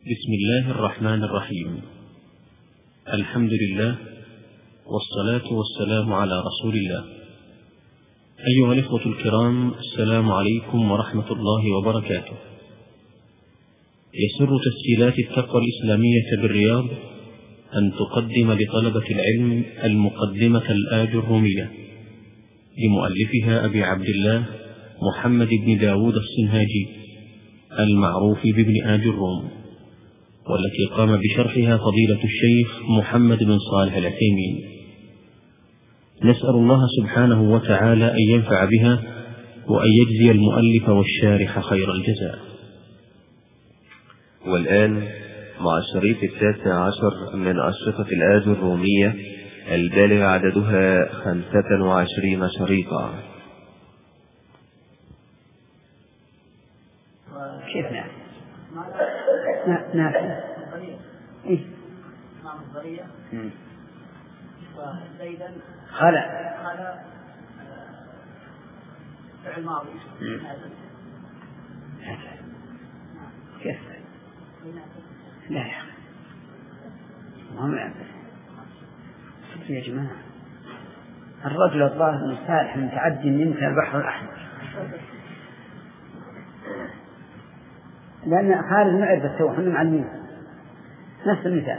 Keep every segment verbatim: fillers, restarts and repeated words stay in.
بسم الله الرحمن الرحيم. الحمد لله والصلاة والسلام على رسول الله. أيها الإخوة الكرام، السلام عليكم ورحمة الله وبركاته. يسر تسجيلات التقوى الإسلامية بالرياض أن تقدم لطلبة العلم المقدمة الآجرومية لمؤلفها أبي عبد الله محمد بن داود الصنهاجي المعروف بابن آجروم، والتي قام بشرحها فضيلة الشيخ محمد بن صالح العثيمين. نسأل الله سبحانه وتعالى أن ينفع بها وأن يجزي المؤلف والشارح خير الجزاء. والآن مع الشريط التاسع عشر من أشرطة الآجرومية البالغ عددها خمسة وعشرين شريطا. كيف نعم؟ نعم. إيه؟ خلع فعل ماضي. كيف؟ لا يا أخي ما يعرف يا جماعة. الرجل الظاهر من صالح من تعدي منك البحر الأحمر، لأن خالد ما يعرف التوحيد من معلمين نفس المثال.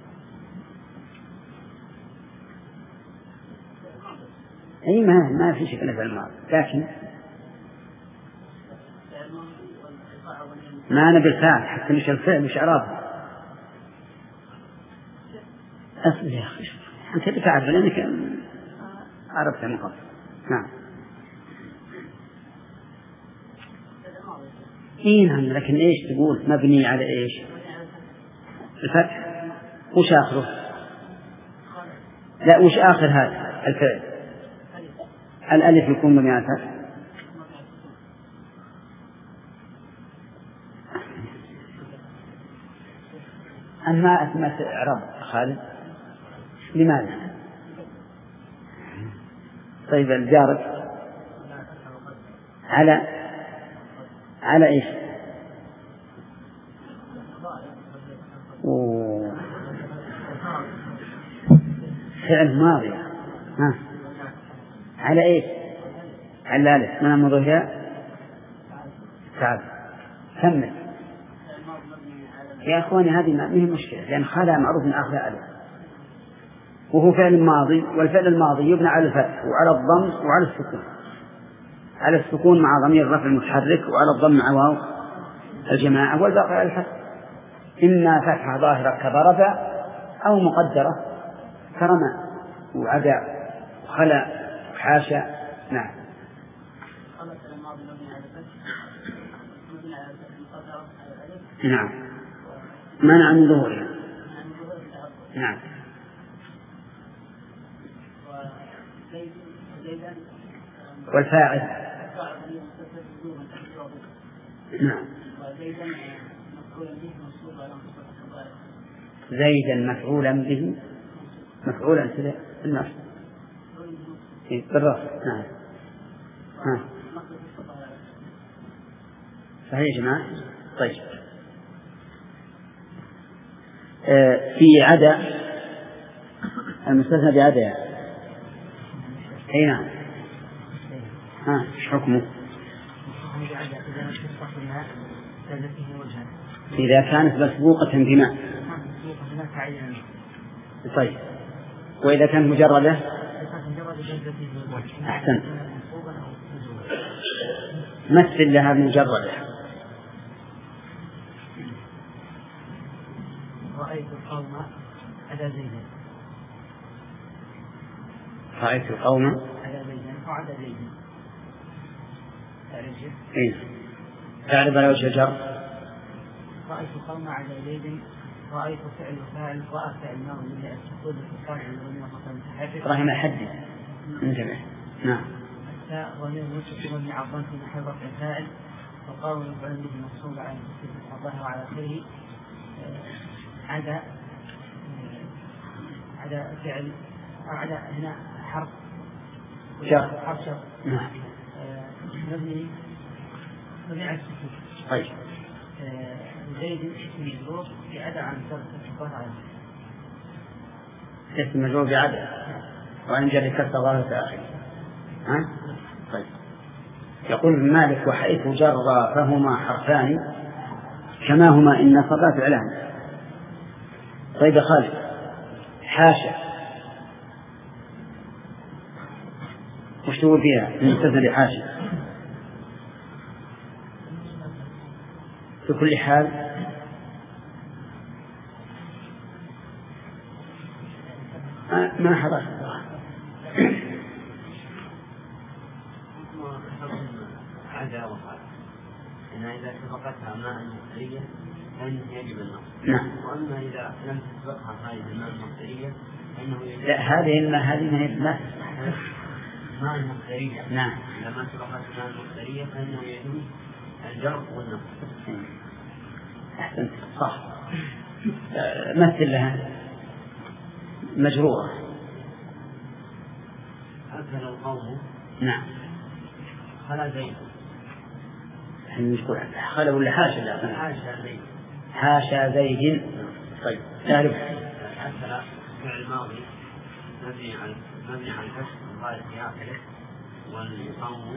أي ما ما في شيء في الماضي، لكن ما نبي الفعل حتى مش الفعل مش إعرابه. أصل يا أخي أنت بتعرف لأنك عرفت من قبل. نعم. إيه نعم، لكن إيش تقول مبني على إيش؟ الفتح. وش آخره؟ لا، وش آخر هذا الفعل؟ الألف يكون مبني على الفتح. أما أثبت إعراب خالد لماذا؟ طيب الجارة على على إيش؟ فعل ماضي. ها على إيش؟ على الألف من المضارع. تعال كمل يا أخواني، هذه ما هي مشكلة، لأن خلا معروف من آخر ألف، وهو فعل ماضي، والفعل الماضي يبنى على الفتح وعلى الضم وعلى السكون. على السكون مع ضمير الرفع المتحرك، وعلى الضم مع واو الجماعة، والباقي على الفتح، إما فتحة ظاهرة كضرب أو مقدرة كرمى وعدع وخلا وحاشا. نعم. نعم منع من ظهورها. نعم. والفاعل. نعم. زيدا مفعولا به مفعولا في النصب بالرفع. نعم. ها صحيح يا جماعة. طيب آه في عدا المستثنى بعدا. أي نعم. ها ايش حكمه؟ إذا كانت مسبوقة بماء. طيب وإذا كانت مجردة؟ أحسن، مثل لها مجردة. رأيت القوم على زيدا. رأيت القوم على زيدا وعلى زيدا. إيه تعرف على وجه الجر. رأيت القوم على زيد. رأيت فعل فاعل رأى فعل ماضي من السكون في الفاعل والمضارع المتحرك. رحم حدث انتبه. نعم. التاء ضمير متصل مبني على الضم في محل رفع فاعل، وقول يفعل به منصوب على التسليم الظاهر وعلى آخره. عدا عدا فعل عدا هنا حرف شر. حرف شر. نعم. مبني مبني على السكون. طيب زيد اسم مجرور بعدد عن سبب الصفات على اسم مجرور بعدد وعن جر كسر ظاهر في آخره. ها؟ طيب. يقول مالك وحيث جر فهما حرفان كما هما إن صفات فعلان. طيب يا خالد حاشا وش تقول فيها المستثنى بحاشا؟ في كل حال ما حضر عدا وقال إنها إذا سبقتها ماء مصدرية فإنه يجب النص. نعم. وأما إذا لم تسبقها هذه الماء المصدرية فإنه يجب. لا هذه إن هذه من ماء ماء المصدرية. نعم. إذا ما سبقت ماء المصدرية فإنه يجب الجر والنص. أحسنت صح. مثل لها مجرورة. أكل القوم. نعم. خلا زيد. نقول خلا ولا حاشا؟ لا حاشا زيد. حاشا زيد. طيب تعرف. أكل فعل ماضي مبني على مبني على الفتح الغاية في آخره والقوم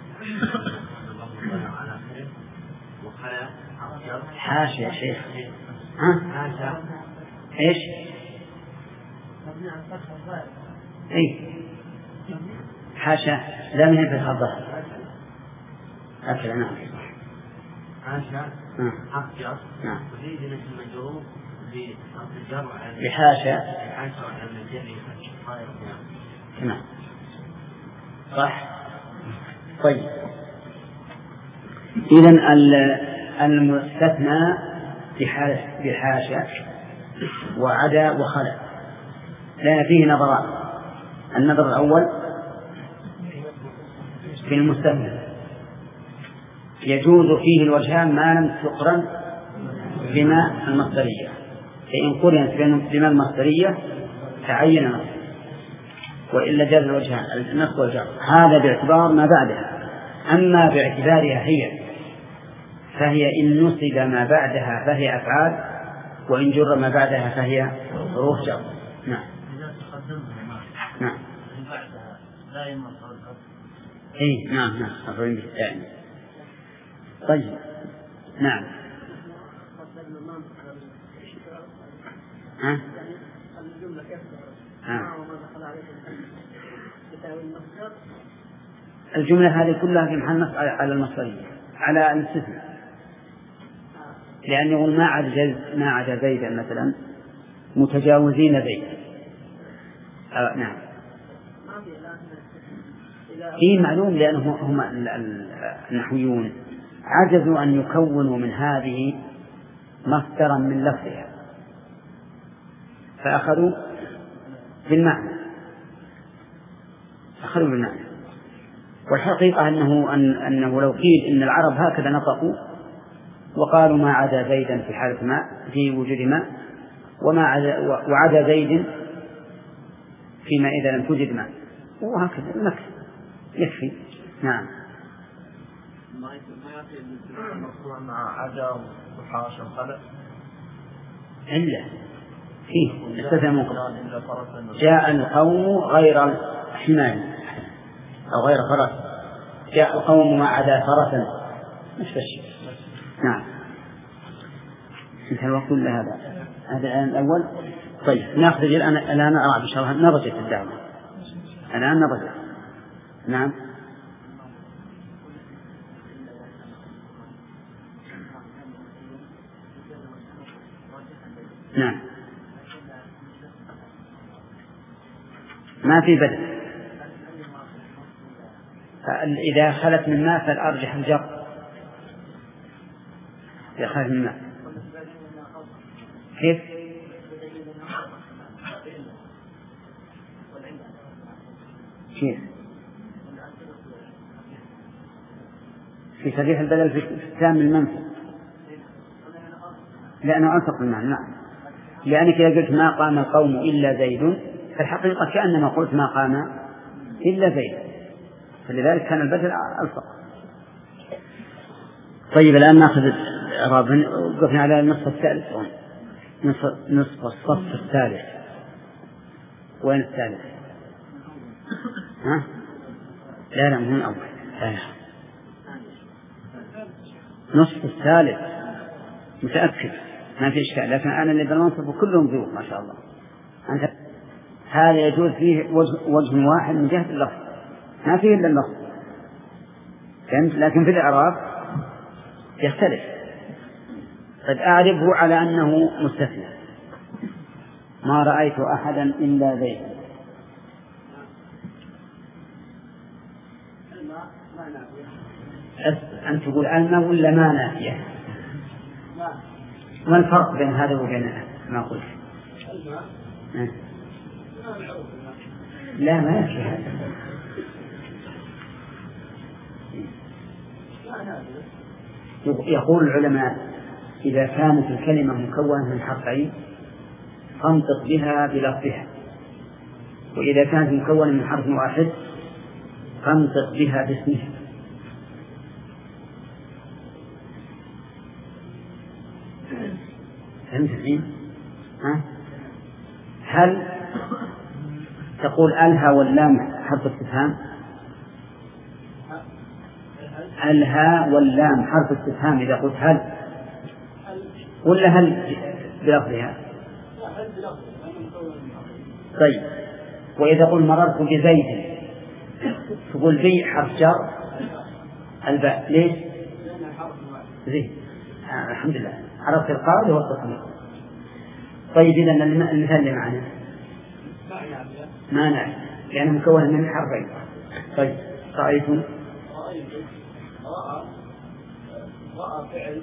الله على آخره وخلا حاشا يا شيخ. ها؟ حاشا. إيش؟ مبني على الفتح الظاهر. إيه. حاشا لا من الفتح الظاهر. أكل نعم. حاشا. حاشا. نعم. وزيد اسم مجرور بحرف الجر بحاشا. حاشا وعلى الجر الظاهر. نعم. صح. طيب. إذن المستثنى بحاشا وعدا وخلا لأن فيه نظران. النظر الأول في المستثنى يجوز فيه الوجهان ما لم تقرن بما المصدرية، فإن قرنت بما المصدرية تعين النص وإلا جاز الوجهان النص والجر. هذا باعتبار ما بعدها. أما باعتبارها هي فهي إن نصب ما بعدها فهي أفعال وإن جر ما بعدها فهي حروف جر. نعم. نعم. إيه نعم نعم أفعل بالتالي. طيب نعم. ها؟ ها. الجملة هذه كلها في محل نصب على المصدرية على الاستثناء، لأن يقول ما عدا ما عدا زيدا مثلا متجاوزين زيد. آه نعم. إيه معلوم لأنهم هم النحويون عجزوا أن يكونوا من هذه مصدرا من لفظها فأخذوا بالمعنى أخذوا بالمعنى والحقيقة أنه أن أنه لو قيل إن العرب هكذا نطقوا وقالوا ما عدا زيدا في حالة ماء في وجود ماء وما عدا وعدا زيد فيما إذا لم توجد ماء وهكذا المكس يكفي. نعم. ما يأتي المرفوع مع عدا وحاشا وخلق إلا فيه استثنى جاء القوم غير حمال أو غير فرس جاء القوم ما عدا فرسا مش الشيء. نعم. انتهى الوقت ولا هذا هذا الآن الأول. طيب نأخذ الآن الآن أرى إن شاء الله نضجت الدعوة الآن نضجت. نعم. نعم ما في بدل. إذا خلت من ماء فالأرجح الجر. إذا خلت من ماء كيف؟ كيف؟ في صريح البدل في التام المنفي لأنه أنفق المعنى. نعم. لأنك إذا قلت ما قام القوم إلا زيد فالحقيقة كأنما قلت ما قام إلا زيد فلذلك كان البدل ألصق. طيب الآن نأخذ إعرابا وقفنا على النصف الثالث، نصف, نصف الصف الثالث. وين الثالث؟ ها؟ لا لا مو الأول، لا. نصف الثالث متأكد ما في إشكال، لكن أنا اللي بالمنصب كلهم ذوق ما شاء الله. أنت هذا يجوز فيه وجه, وجه واحد من جهة اللفظ، ما فيه إلا اللفظ، فهمت؟ لكن في الإعراب يختلف. قد أعرفه على أنه مستثنى، ما رأيت أحدا إلا زيدا. أن تقول أن ولا ما نافية؟ ما الفرق بين هذا وبين ما قلت؟ لا ما يكفي هذا. يقول العلماء إذا كانت الكلمة مكونة من حرفين فانطق بها بلفظها، وإذا كانت مكونة من حرف واحد فانطق بها باسمها. فهمت الحين؟ ها؟ هل تقول الها واللام حرف استفهام؟ الها واللام حرف استفهام إذا قلت هل، ولا هل بلفظها؟ طيب، وإذا قل مررت بزيد تقول بي حرف جر الباء، ليش؟ زيد. آه الحمد لله عرفت القاعدة والتصميم. طيب إذا المثال اللي معنا ما نعرف لأنه مكون من حرفين. طيب رأيتم رأى فعل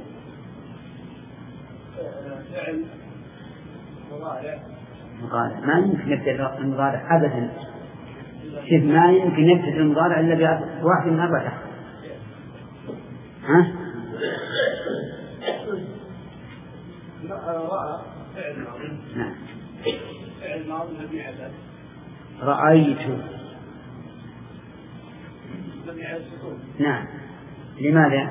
فعل مضارع مضارع ما يمكن نبدأ المضارع أبدا. شوف ما يمكن نبدأ المضارع إلا بواحد من أربعة. ها؟ رأى فعل ماضي. نعم. فعل ماضي مبني على رأيت. مبني على السكون. نعم. لماذا؟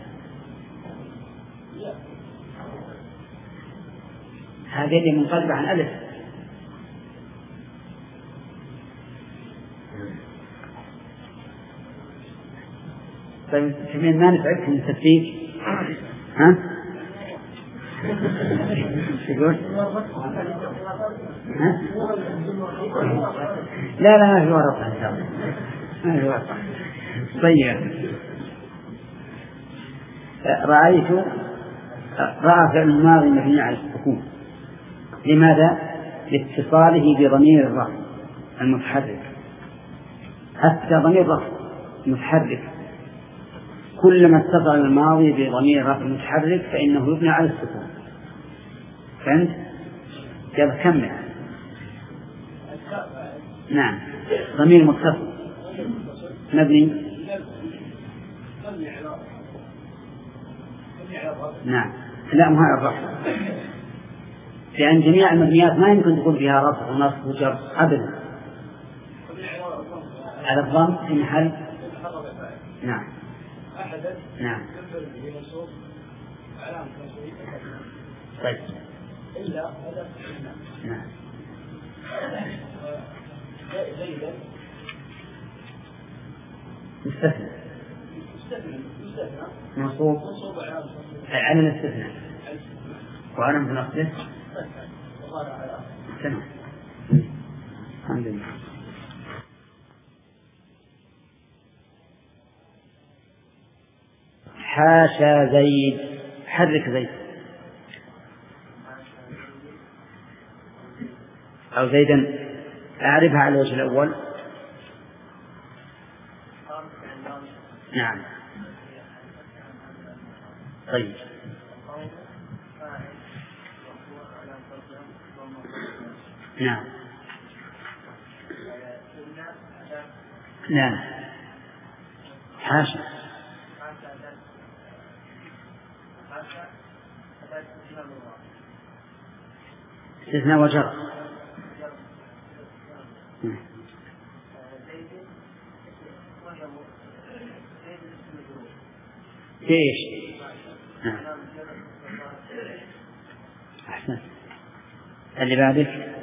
هذه اللي منقلبة عن ألف. طيب شمين ما نفعك من التفكيك؟ ها؟ يقول؟ ها؟ لا لا ما في ورطة إن شاء الله، ما في ورطة. طيب رأيت رأى فعل الماضي مبني على السكون. لماذا؟ لاتصاله بضمير الرفع المتحرك. حتى ضمير الرفع متحرك كلما اتصل الماضي بضمير رفع متحرك فإنه يبنى على السكون. فهمت؟ جاب كمل. نعم ضمير متصل مبني. نعم لا مو على الرفع، لأن جميع المبنيات ما يمكن تكون فيها رفع ونصب وجر أبدا. على الضم في محل. نعم نعم. طيب نعم. مستثنى منصوب على الاستثناء وعلم في نصبه. تمام الحمد لله. حاشا زيد، حرك زيد أو زيدا، أعرفها على الوجه الأول. نعم طيب نعم نعم حاشا استثناء وجر. ايش؟ نعم أحسن. اللي بعدك.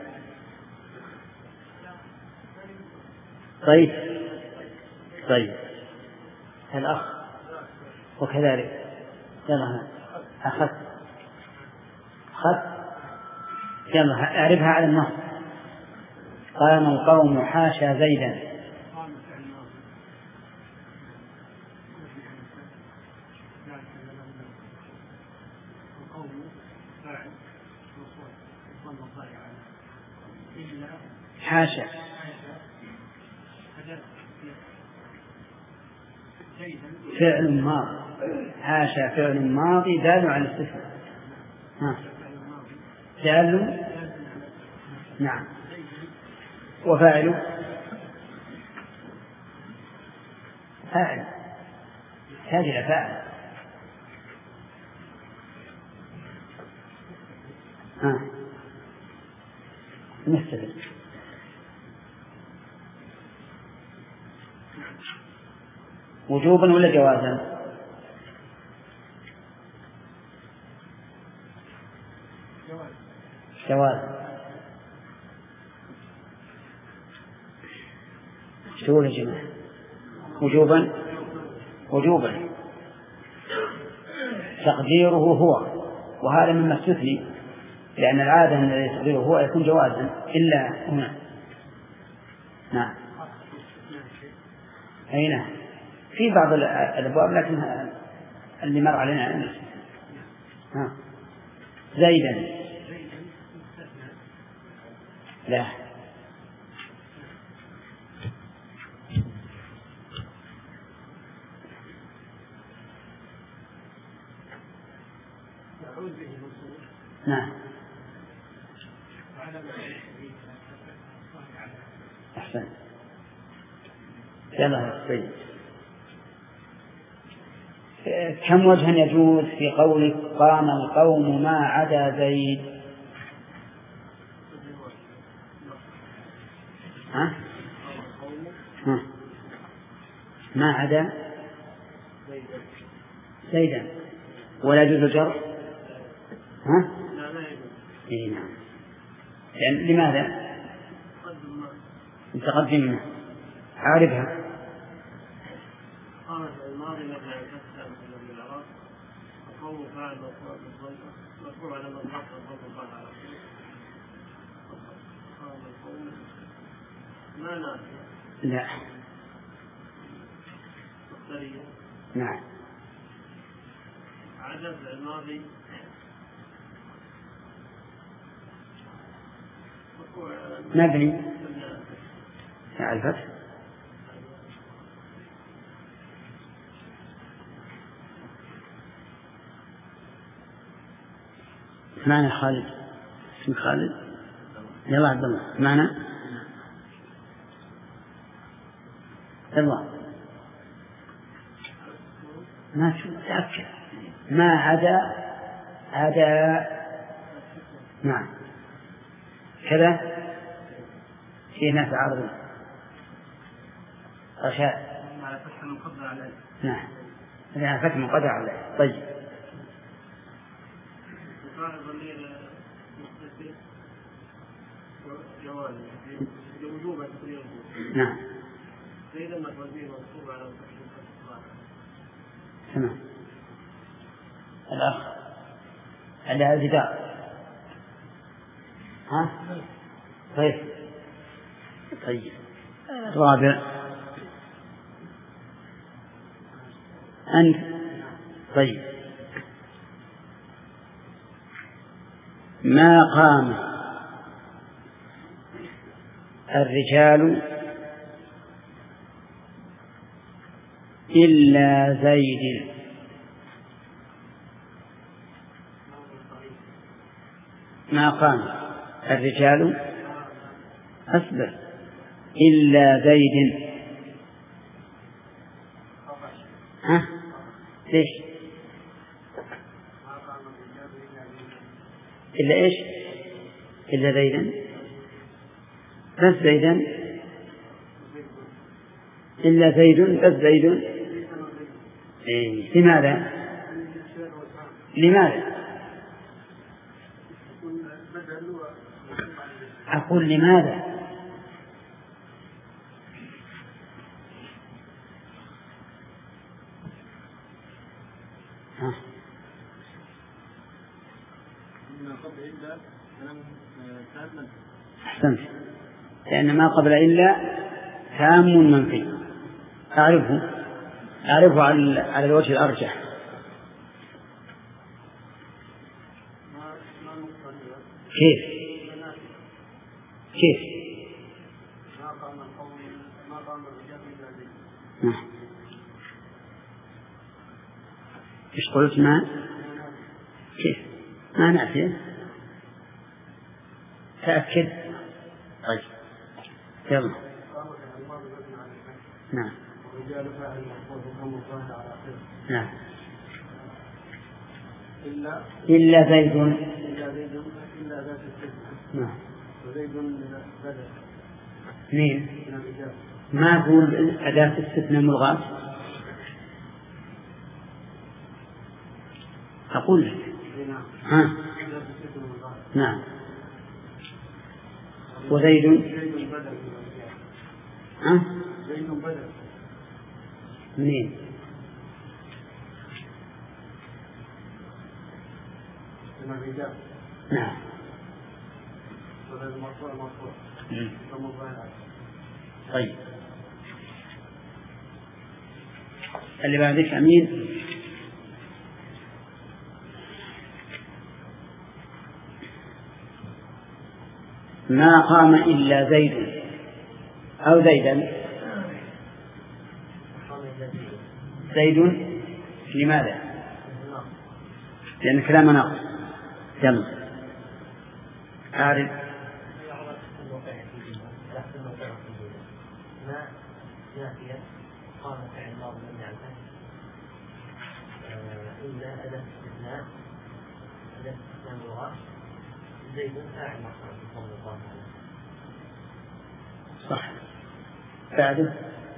طيب طيب الأخ وكذلك. يلا أخذ أخذ يلا أعرفها على النص. قام القوم حاشا زيدا. حاشا فعل ماضي. حاشا فعل ماضي دال على الاستثناء. ها دال. نعم. وفاعل فاعل هذه فاعل. ها مستدل. وجوبا ولا جوازا؟ جواز. شو يا جماعة؟ وجوبا وجوبا تقديره هو، وهذا مما استثني لأن العادة أن الذي تقديره هو يكون جوازا إلا هنا. نعم. أين في بعض الأبواب لكن اللي مر علينا ها زيدا. لا نعم. أحسن. يلا طيب. كم وجها يجوز في قولك قام القوم ما عدا زيد؟ ها؟ ها؟ ما عدا زيدا ولا يجوز الجر؟ ها؟ إيه نعم. يعني لماذا؟ متقدم عارفها. قامت الماضي مبني على الفتح من العراق القوم فاعل مرفوع على من رفع الضم فاعل على قام القوم ما نافع. لا مصدرية. نعم. عدد الماضي مبني على الفتح. معنى خالد. اسم خالد. يلا عبد الله معنى يلا ما شو تأكد ما عدا عدا. نعم كذا في ناس عارضين رشاء على فتح المقدر عليه. نعم هذا فتح مقدر عليه. طيب وفاعل ضمير مستتر جواز وجوبا تقريبا. نعم زيدا مفعول منصوب على فتح. تمام. الأخ على الجدار. ها طيب طيب. رابع أنت. طيب ما قام الرجال إلا زيد. ما قام الرجال أصبر إلا زيد. ها ليش إلا إيش إلا زيدا بس زيدا إلا زيد بس زيد. إيه. لماذا لماذا أقول لماذا؟ ها. أحسنت، لأن ما قبل إلا تام منفي. أعرفه أعرفه على الوجه الأرجح. كيف كيف إيش قلت؟ ما كيف ما نأتي تأكد. طيب يلا. نعم نعم. إلا زيد إلا ذات السجن. نعم. وزيد بدل. مين؟ ما أقول أداة استثناء ملغاة. أقول لك. ها. نعم. وزيد. ها. زيد بدل. منين؟ من الرجال. نعم. طيب اللي بعدك أمين. ما قام إلا زيد أو زيدا. زيد لماذا؟ لأن كلام ناقص. يلا أعرف. ما نافية قام فعل ماضي من يعمل إلا أداة استثناء أداة استثناء اللغة زيد فاعل مصدر بفضل الله صح. بعده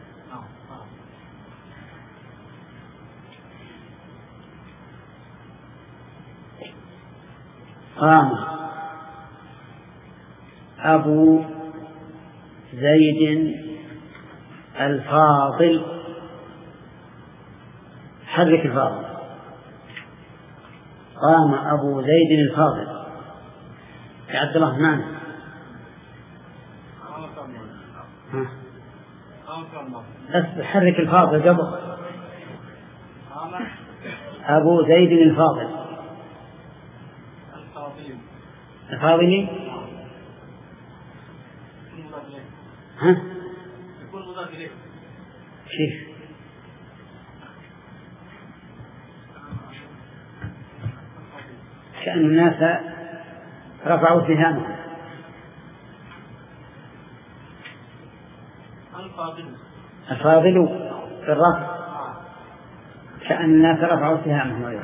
قام أبو زيد الفاضل. حرك الفاضل. قام أبو زيد الفاضل يا عبد الرحمن. بس حرك الفاضل قبل. أبو زيد الفاضل. الفاضلي. ها؟ كيف؟ كأن الناس رفعوا سهامهم. الفاضل في الرفع كأن الناس رفعوا سهامهم أيضا.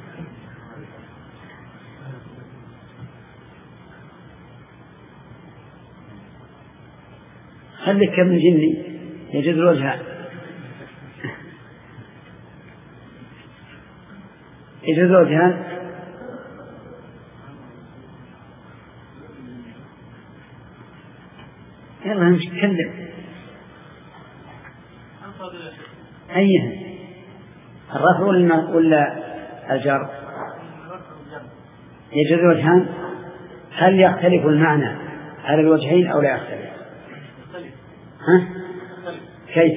خليك كم جني يجد الوجهان. يجد الوجهان. يلا نمشي نتكلم. أيها الرفع ولا الجر؟ يجد الوجهان. هل يختلف المعنى على الوجهين أو لا يختلف؟ ها؟ كيف؟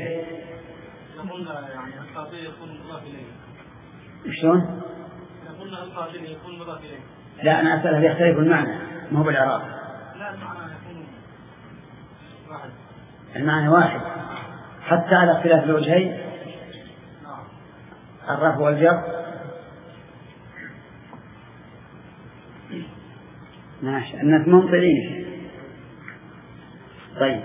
يعني الفاضل يكون مضاف إليه. شلون؟ قلنا الفاضل يكون مضاف إليه. لا أنا أسأل هل يختلف المعنى ما هو بالإعراب. لا المعنى يكون واحد. المعنى واحد حتى على اختلاف الوجهين. الرفع والجر. ماشي الناس ممطرين. طيب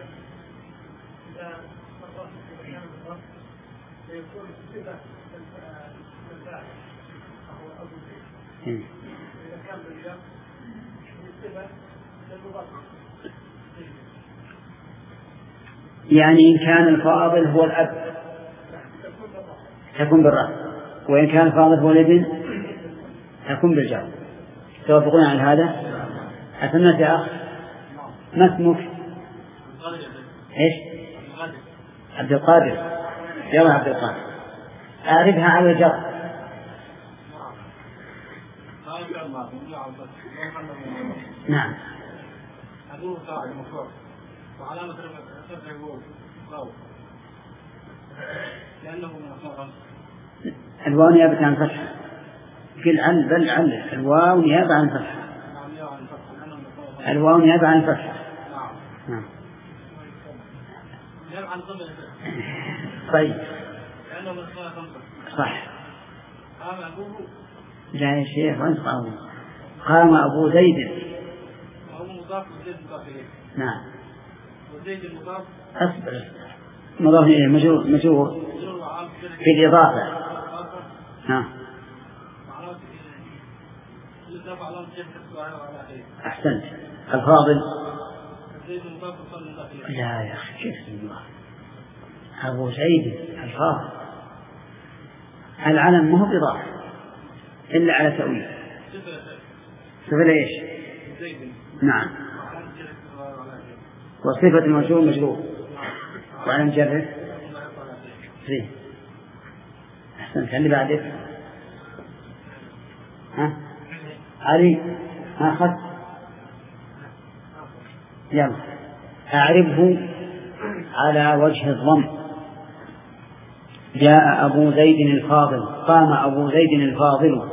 يعني إن كان الفاضل هو الأب تكون بالرفع، وإن كان الفاضل هو الابن تكون بالجر. توافقون على هذا؟ أسمعت يا أخ؟ ما اسمك؟ إيش؟ عبد القادر. يلا عبد القادر، أعرفها على الجر. نعم. الواو نيابة عن فتحة. قل عن بل عن الواو نيابة عن فتحة. الواو نيابة عن فتحة. نعم. طيب صح. لا يا شيخ وانت قام قام أبو زيد. نعم. أصبر. مضاف إليه مجرور مجرور في الإضافة. نعم. أحسنت. الفاضل. لا يا أخي كيف الله. أبو زيد الفاضل. العلم مو بضاف إلا على تأويل. صفة إيش؟ نعم. وصفة الموصول مجرور وعلم جره فيه. أحسنت. اللي بعده ها علي. ها أخذ. يلا أعربه على وجه الضم. جاء أبو زيد الفاضل. قام أبو زيد الفاضل.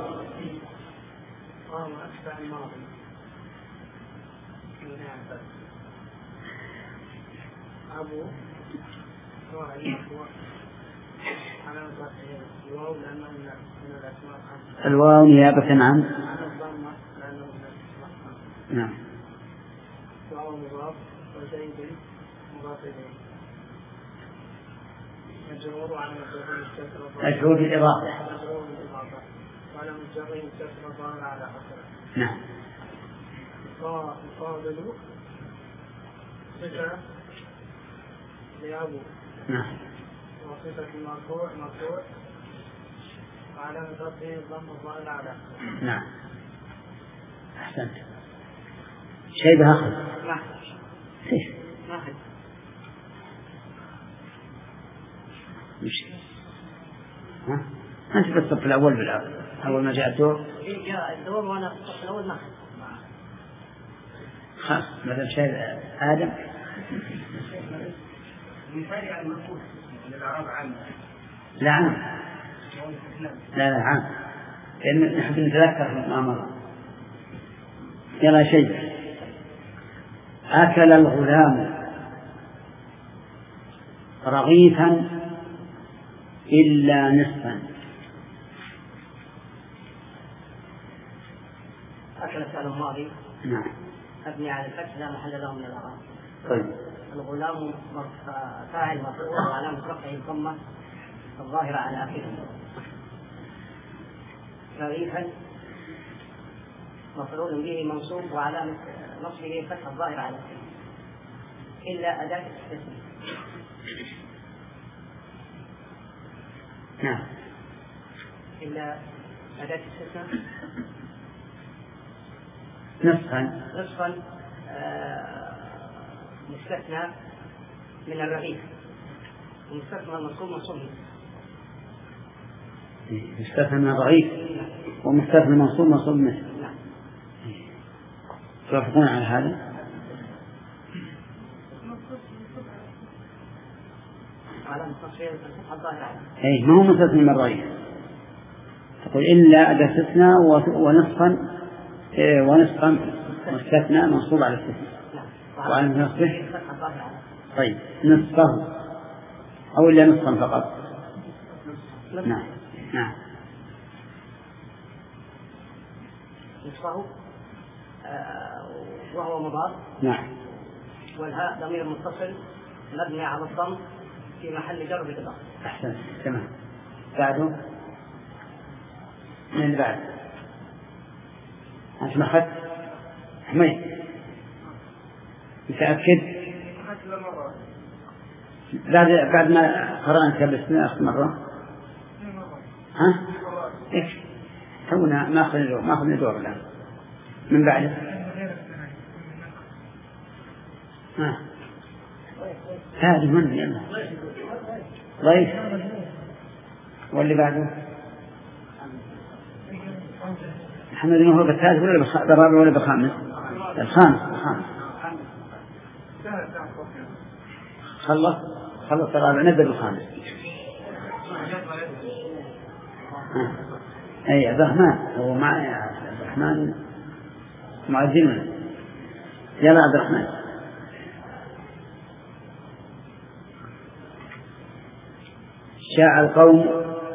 الواو نيابة عن. نعم. مجرور بالإضافة. نعم. نعم. وصفة المرفوع مرفوع وعلامة رفعه الضم الظاهر على. نعم. أحسنت. شيء آخر. كيف؟ مش ها؟ أنت في الصف الأول بالأول أول ما جاء الدور. إيه جاء الدور وأنا في الصف الأول ما خلاص مثلا شيء آدم. مثال على المنقول للأعراب عامة. لا عام. لا لا عام. لأن نحن نتذكر ما مر. يلا شيء. أكل الغلام رغيفا إلا نصفا. أكل فعل ماضي. نعم. أبني على الفتح لا محل له من الأعراب. طيب. الغلام فاعل مرفوع وعلامة رفعه الضمة الظاهرة على آخره. رغيفا مفعول به منصوب وعلامة نصبه الفتحة الظاهرة على آخره إلا أداة الاستثناء. نعم. إلا أداة الاستثناء نصفا. نصفا آه مستثنى من الرغيف ومستثنى المنصوب منصوب. مستثنى من الرغيف ومستثنى منصوب منصوب مثل. نعم. توافقون على هذا؟ أي ما هو مستثنى من الرغيف. تقول إلا أداة استثناء ونصفا ونصفا مستثنى منصوب على الاستثناء وعلى نصفه. طيب نصفه أو إلا نصفا فقط. نعم. نعم. نصفه وهو مضاف. نعم. والهاء ضمير متصل مبني على الضم في محل جر بالإضافة. أحسن. تمام. بعده من بعد أنت ما أخذت حميد متأكد بعد بعد ما قرأنا كتاب الاستثناء آخر مرة. ها؟ إيش؟ تونا ما أخذنا دور ما أخذنا دور الآن من بعده. ها هذه من يلا ضيف واللي بعده محمد بن هو بالثالث ولا بالرابع ولا بالخامس؟ الخامس الخامس خلص خلص الرابع نبدأ بالخامس. أي عبد الرحمن هو معي عبد الرحمن معزمنا. يلا عبد الرحمن. جاء القوم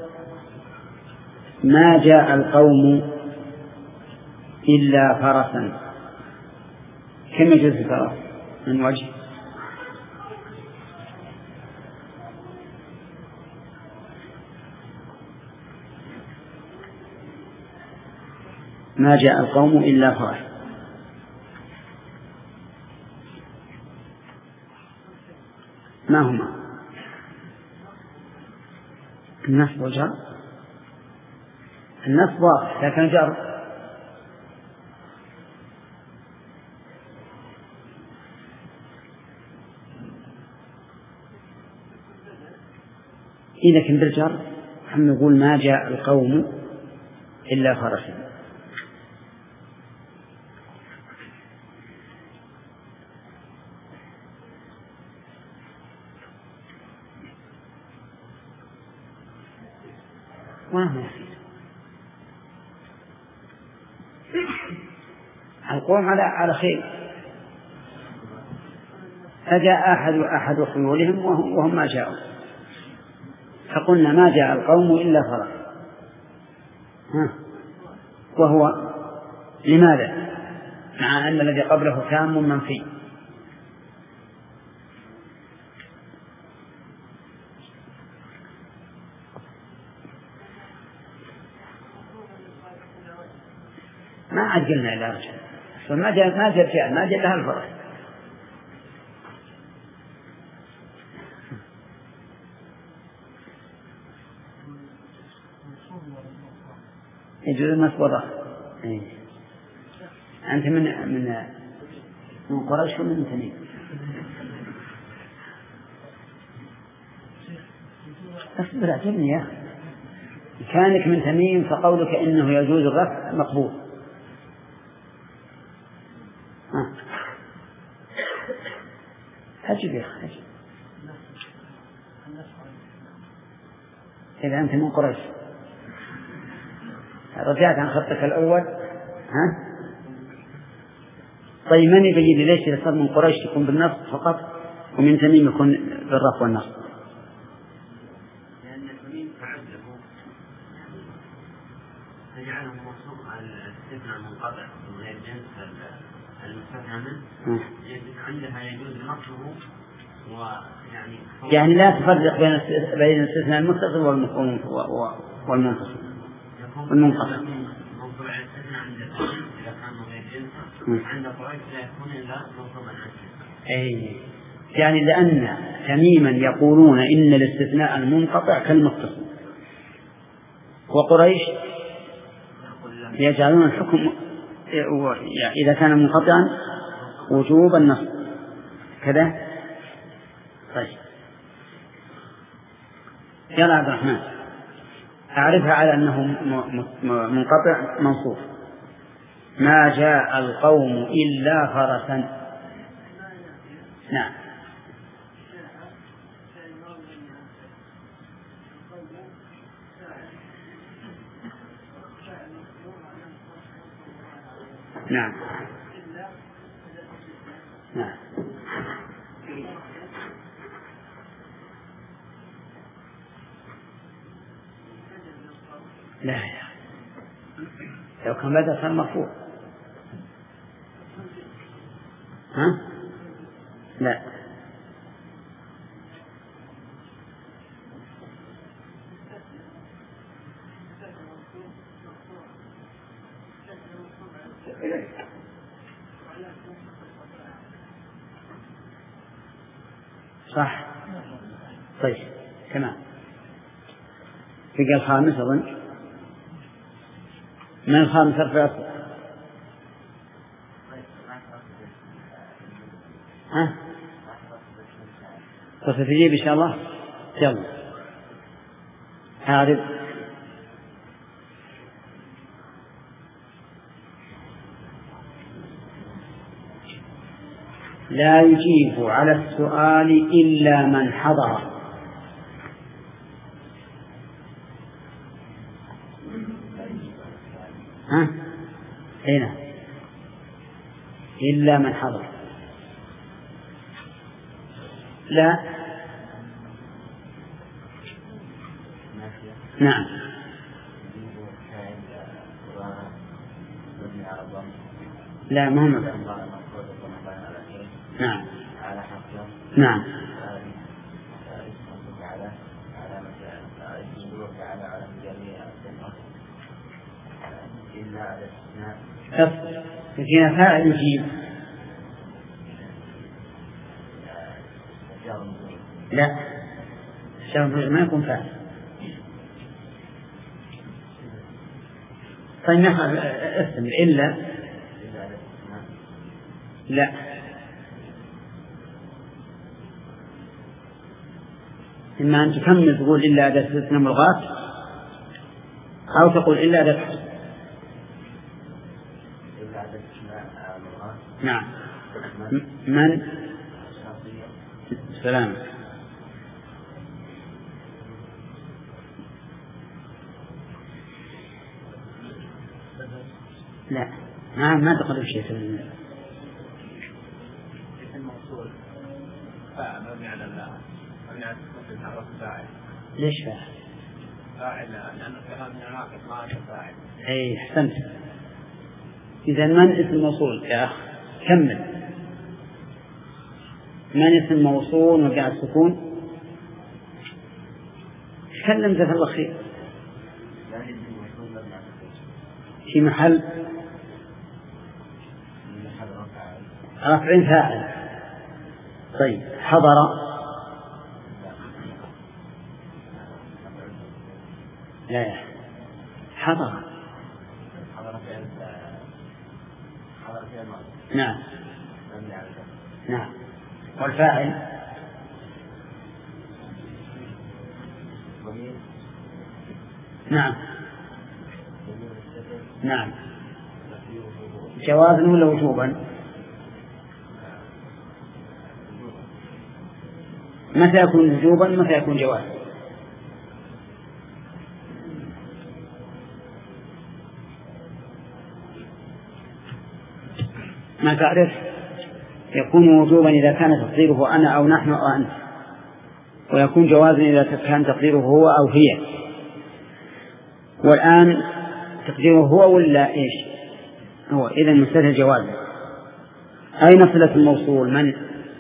ما جاء القوم إلا فرسا. كم يجوز الفرس من وجه؟ ما جاء القوم إلا فرس. ما هما؟ النصب والجر. النصب واضح لكن الجر إذا كان بالجر هم نقول ما جاء القوم إلا فرسا. القوم على على خير. فجاء أحد أحد خيولهم وهم ما جاءوا فقلنا ما جاء القوم إلا فرس. ها وهو لماذا مع أن الذي قبله تام منفي؟ ما عاد قلنا إلى رجل فما جاء ما جاء فعل ما جاء لها الفرس. يجوز النصب والرفع. أنت من من من قريش ومن تميم؟ أصبر أعجبني يا أخي. كانك من تميم فقولك إنه يجوز الرفع مقبول. أجب يا أخي أجب. إذا أنت من قريش رجعت عن خطك الأول ها؟ طيب من يبين لي ليش إذا صار من قريش تكون بالنصب فقط ومن تميم يكون بالرفع والنصب؟ لأن تميم تعذب فجعله موصوف على الاستثناء المنقطع من غير جنس المستثنى منه عندها يجوز نصبه ويعني يعني لا تفرق بين بين الاستثناء المتصل والمنفصل والمنقطع. موضوع الاستثناء عند إذا كان غير جنس عند قريش لا يكون إلا موضوع الاستثناء. أي يعني لأن تميما يقولون إن الاستثناء المنقطع كالمتصل وقريش يجعلون الحكم إذا كان منقطعا وجوب النصب كذا. طيب يا عبد الرحمن أعرفها على أنه منقطع منصوب. ما جاء القوم إلا فرسا. نعم نعم نعم لا يا لو كان بدأ صار مرفوع. ها لا صح. طيب تمام. بقى الخامس أظن من الخامس رفع ها فتجيب إن شاء الله. يلا عارف. لا يجيب على السؤال إلا من حضر. ها؟ هنا إلا من حضر. لا. نعم. لا مهم. نعم. نعم. فينا فاعل يجيب. لا الشرط ما يكون فاعل. طيب نحن اسم إلا. لا إما أن تكمل تقول إلا أداة استثناء ملغاة أو تقول إلا أداة حصر. نعم. من سلام. لا ما ما تقدر شيء في الموصول فاعل مبني على لا مبني على فاعل. ليش فاعل؟ فاعل لأنه كلام من العاقل ما هو فاعل. أي أحسنت. إذا من اسم موصول يا أخ كمل. من اسم موصول وقع السكون تكلم جزاك الله خير. في محل رفع فاعل. طيب حضر. لا يا حضر. نعم. نعم. والفاعل نعم. نعم. جوازا ولا وجوبا؟ متى يكون وجوبا متى يكون جوازا؟ ما تعرف. يكون وجوبا إذا كان تقديره أنا أو نحن أو أنت، ويكون جوازا إذا كان تقديره هو أو هي. والآن تقديره هو ولا إيش؟ هو. إذا مستثنى جوازا. أين صلة الموصول؟ من؟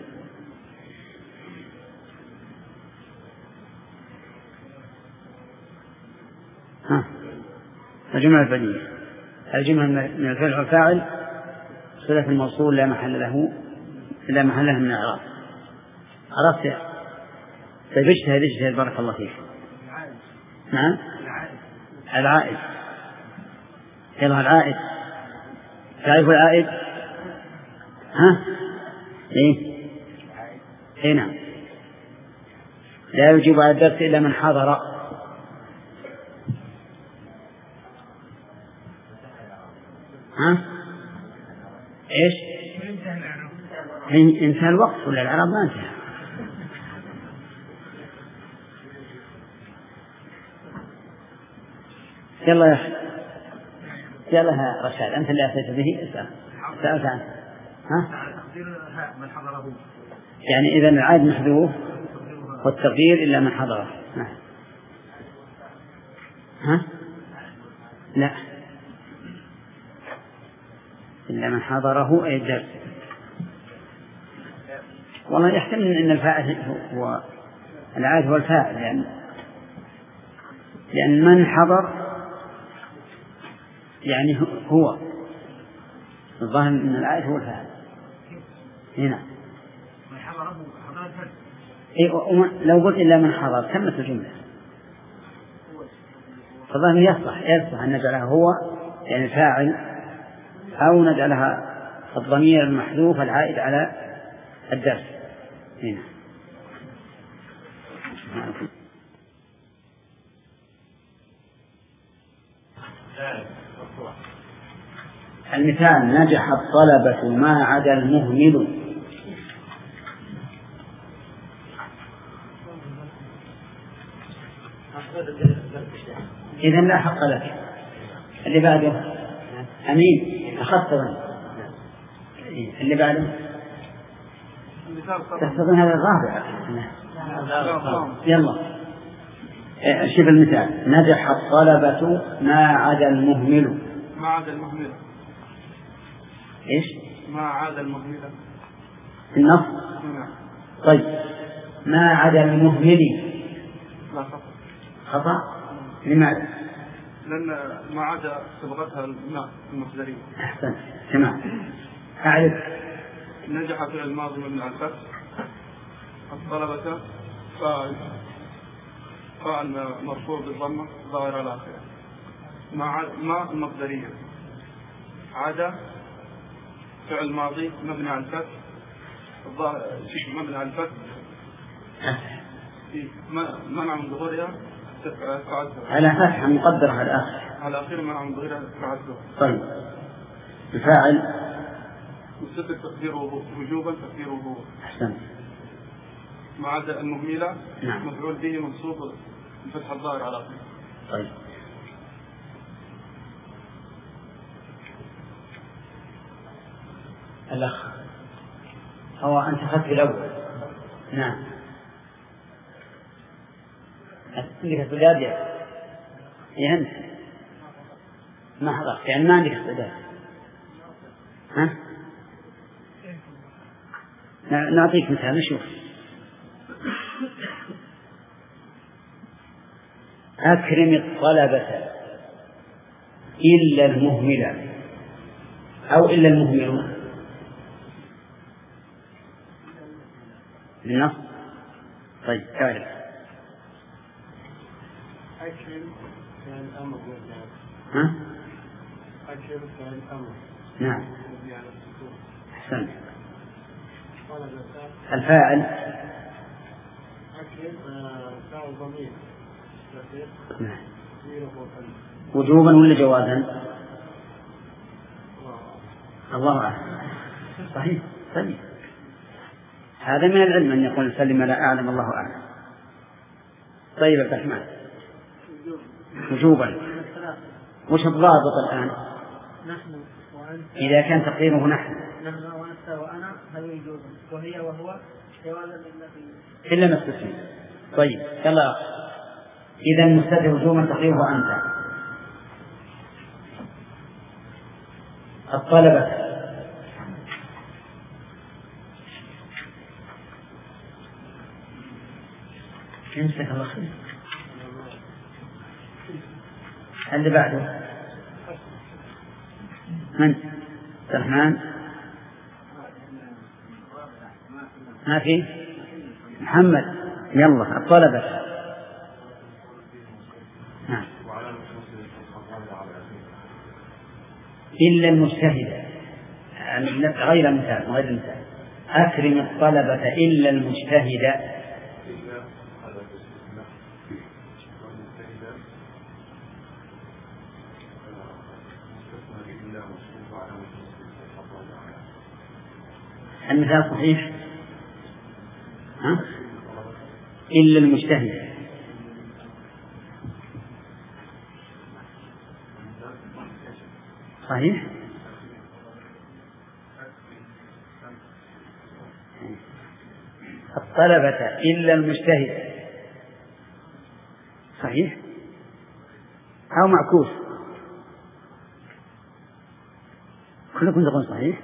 ها الجملة البديهية. الجملة من الفعل والفاعل صلة الموصول لا محل له لا محل له من الإعراب. عرفت؟ طيب اجتهد اجتهد بارك الله فيك. نعم. العائد. يلا العائد. تعرف العائد؟ ها؟ إيه؟ إيه نعم. لا يجيب على الدرس إلا من حضر. ها؟ إيش؟ انتهى الوقت ولا العرب ما انتهى؟ يلا يا أخي. يلا ها رشاد أنت اللي أتيت به. اسأل. سألت عنه. ها؟ من حضره. يعني إذا العائد محذوف والتغيير إلا من حضره. ها؟ لا إلا من حضره أي الدرس. والله يحتمل أن الفاعل هو العائد هو الفاعل، لأن لأن من حضر يعني هو الظاهر أن العائد هو الفاعل هنا. إيه لو قلت إلا من حضر تمت الجملة. فالظاهر يصلح يصلح أن نجعلها هو يعني الفاعل، أو نجعلها الضمير المحذوف العائد على الدرس هنا. المثال: نجح الطلبة ما عدا المهمل. إذن لا حق لك. اللي بعده أمين أخذت ظن. اللي بعده تحفظون هذا الرابع. يلا شوف المثال: نجح الطلبة ما عدا المهمل. ما عدا المهمل. إيش؟ ما عدا المهمل في النص. طيب ما عدا المهمل. لا خطأ. خطأ. لماذا؟ لأن ما عدا صبغتها الماء المصدرية. أحسن. تمام. أعرف. نجح في الماضي مبني على الفتح. الطلبة فاعل فاعل مرفوع بالضمة ظاهر على آخره. ما ما المصدرية. عدا فعل ماضي مبني على الفتح مبني على الفتح منع من ظهورها على فتح مقدر على الآخر على آخر منع من ظهورها. طيب الفاعل مستتر تقديره وجوبا تقديره. أحسن. ما عدا المهملة. نعم. مفعول به منصوب بفتح الظاهر على آخره. طيب الأخ هو أنت أخذت الأول. نعم. عندك استعداد يا أنت ما حضرت يعني ما عندك استعداد. ها؟ نعطيك مثال نشوف. أكرم الطلبة إلا المهملة أو إلا المهملون. النص. طيب تعرف. أكرم كان الأمر. ها؟ أكرم كان الأمر. نعم. أحسن. الفاعل. أكرم فاعل ضمير. نعم. وجوبا ولا جوازا؟ الله أعلم. صحيح. طيب هذا من العلم أن يقول سلم لا أعلم الله أعلم. طيب عبد الرحمن. وجوبا. وش الضابط الآن؟ نحن وأنت. إذا كان تقديره نحن. نحن وأنت وأنا هذا وجوبا. وهي وهو جوازا للنفي إلا ما استثني. طيب يلا. إذا المستتر وجوبا تقديره أنت. الطلبة. امسك الله خير. اللي بعده من؟ الرحمن ما في. محمد. يلا الطلبة. نعم. إلا المجتهد غير مثال غير مثال. أكرم الطلبة إلا المجتهد. المثال صحيح. ها؟ إلا المجتهد. صحيح. الطلبة إلا المجتهد. صحيح أو معكوس. كلكم تقول صحيح.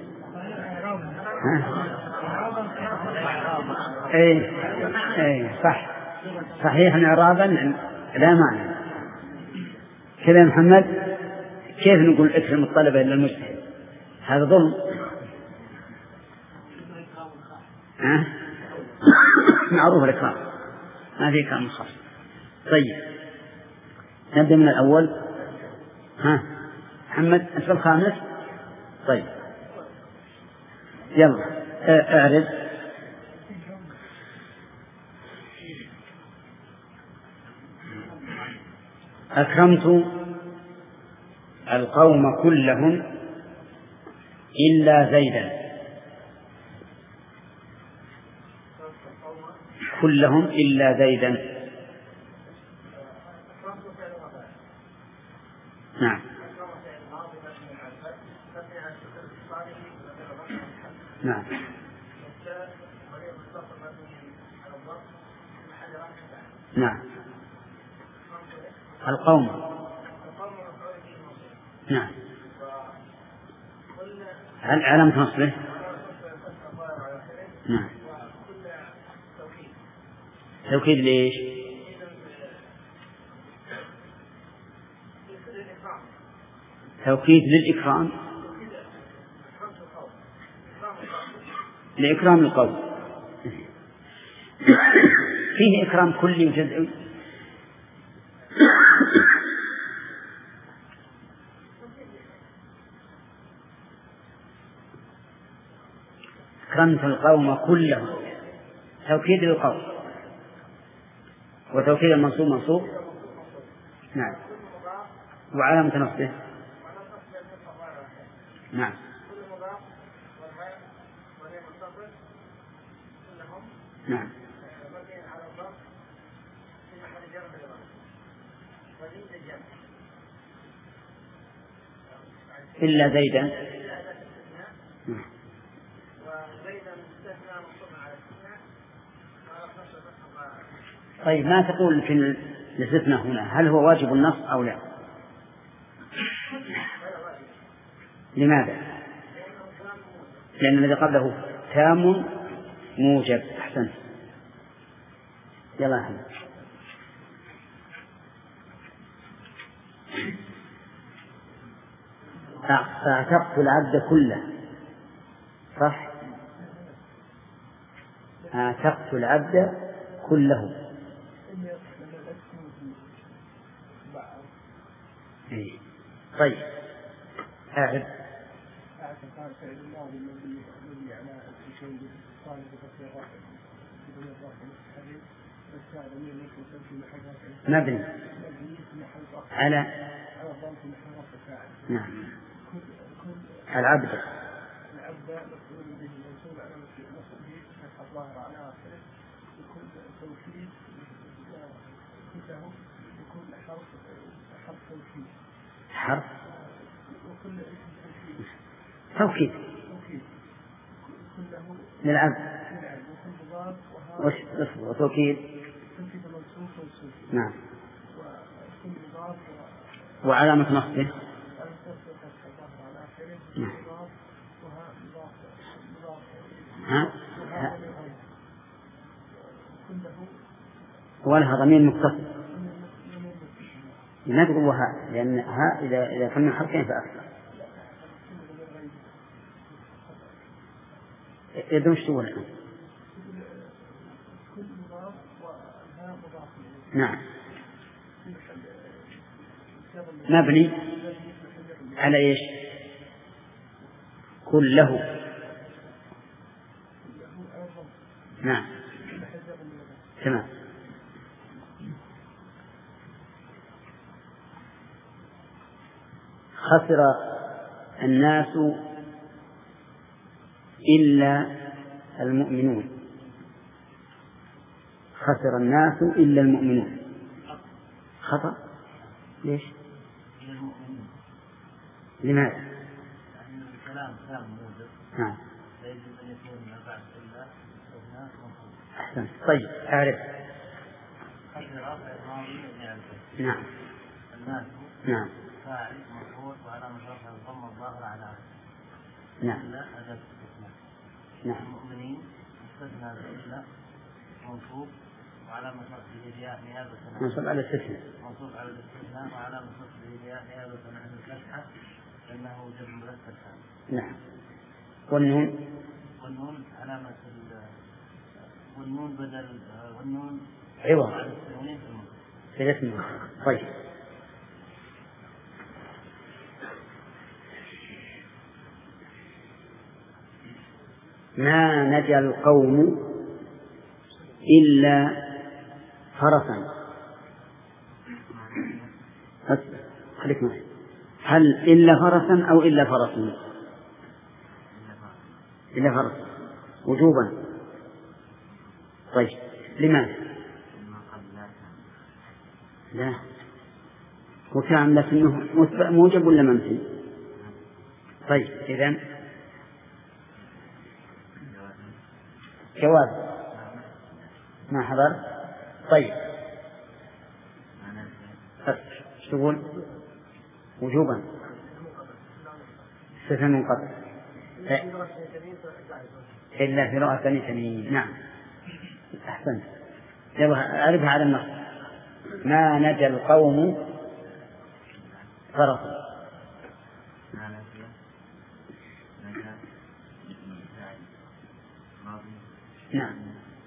اي اي صح. صحيح اعرابا لا معنى. كذا محمد كيف نقول اكرم الطلبة الا المجتهد؟ هذا ظلم. ها معروف الاكرام ما في اكرام خاص. طيب نبدأ من الاول. ها محمد انت الخامس. طيب يلا اعرض. أكرمت القوم كلهم إلا زيدا. كلهم إلا زيدا. نعم. نعم. نعم. القوم. نعم. هل علامة نصبه؟ نعم. توكيد ليش؟ توكيد للإكرام، لإكرام القوم. فيه إكرام كلي وجزئي. أكرمت القوم كلهم، توكيد للقوم، وتوكيد المنصوب منصوب. نعم. وعلامة نصبه. نعم. نعم. إلا زيدا. طيب ما تقول في الاستثناء هنا هل هو واجب النص أو لا؟ لماذا؟ لأن الذي قبله تام موجب. أحسنت. يلا أحمد. فاعتقت العبد كله. صح؟ اعتقت العبد كله. إيه. طيب أعرف. مبني على. نعم. العبد. حرف توكيد للعبد. وتوكيد. نعم. وعلامة نصبه. نعم. ها؟ ها. ولها ضمير متصل. لا تقول وها، لأن ها إذا إذا كان حرفين فأكثر. يدوم شو الآن؟ نعم. مبني على إيش؟ كله. نعم. تمام. خسر الناس إلا المؤمنون. خسر الناس إلا المؤمنون. خطأ. ليش؟ لماذا؟ لأن الكلام كلام موجب. نعم. فيجب أن يكون ما بعد إلا استثناء منصوب. أحسن. طيب أعرف. خسر الماضي يعني. نعم. الناس. نعم. فاعل مفعول وعلى رفعه الضم الظاهر على آخره. نعم. إلا أداة استثناء. نعم. المؤمنين استثنى إلا منصوب وعلامة نصبه الياء نيابة عن. منصوب على الاستثناء. منصوب على الاستثناء وعلامة نصبه الياء نيابة عن الفتحة لأنه جمع مذكر سالم. نعم. والنون. والنون علامة ال والنون بدل والنون عوض على التنوين في المنصوب. في الاسم. طيب. ما نجا القوم إلا فرسا. بس خليك معي. هل إلا فرسا أو إلا فرس؟ إلا فرس وجوبا. طيب لماذا؟ لا وكان لكنه موجب ولا منفي؟ طيب إذن جواز ما حضر. طيب ايش تقول؟ وجوبا استثناء منقطع إلا في رأس سنين. نعم أحسنت. يلا أعرفها على النص. ما نجى القوم فرسا. نعم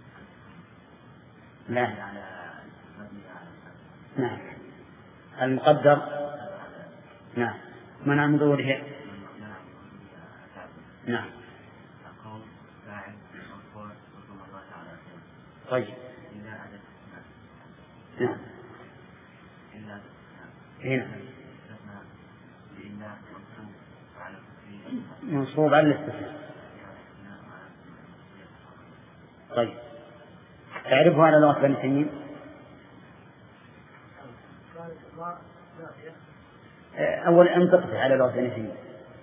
لا نعم المقدر. نعم منع من ظهوره. نعم طيب نعم هنا منصوب على الاستثناء. طيب تعرفه على لغة بني تميم؟ أول أنطقه على لغة بني تميم.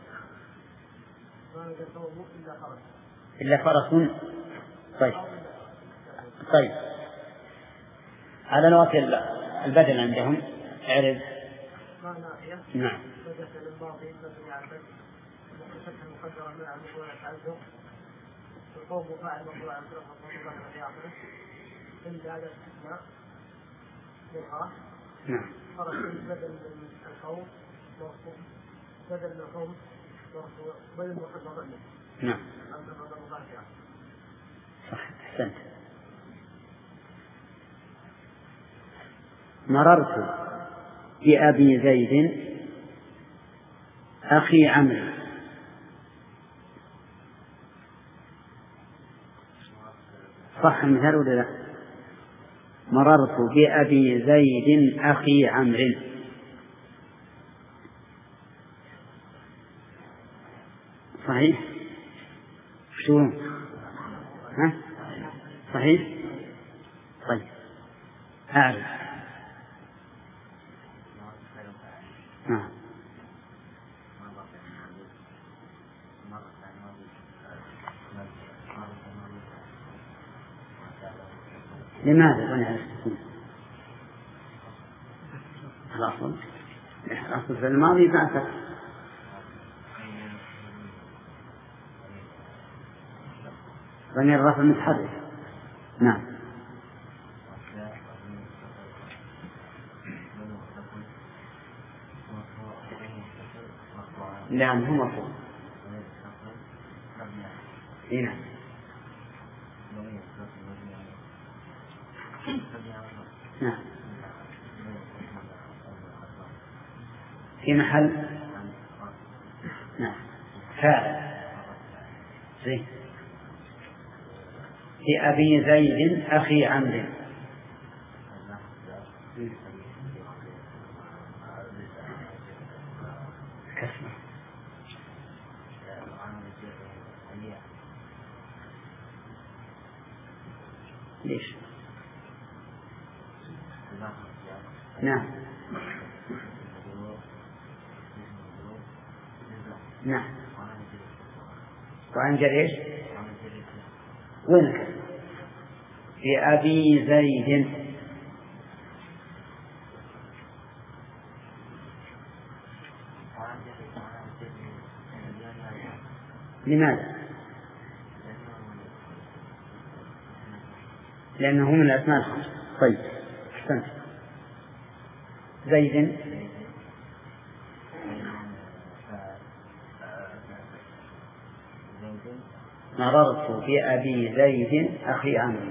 إلا فرس. طيب طيب على لغة البدل عندهم اعرف. نعم القوم فاعل مفعول عن صرف مفعول عن الرياضة إن هذا الاستثناء للغة. نعم فرس بدل من القوم مرفوع بدل من القوم مرفوع بدل من القوم. نعم صح أحسنت. مررت بأبي زيد أخي عمرو. صح المثال ولا لا؟ مررت بأبي زيد أخي عمرو. صحيح؟ شو؟ ها؟ صحيح؟ طيب أعرف. نعم لماذا بني على السكون؟ الأصل الأصل في الماضي بعثت. بني الرفع متحرك. نعم نعم هو مفهوم. نعم نعم في محل. نعم فاعل زين. في أبي زيد أخي عمرو. ليش؟ نعم نعم وعن جريش وينك؟ في أبي زيد. لماذا؟ لأنه من الأسماء الخمسة. طيب أحسنت. زيد مررت بأبي زيد أخي عمرو.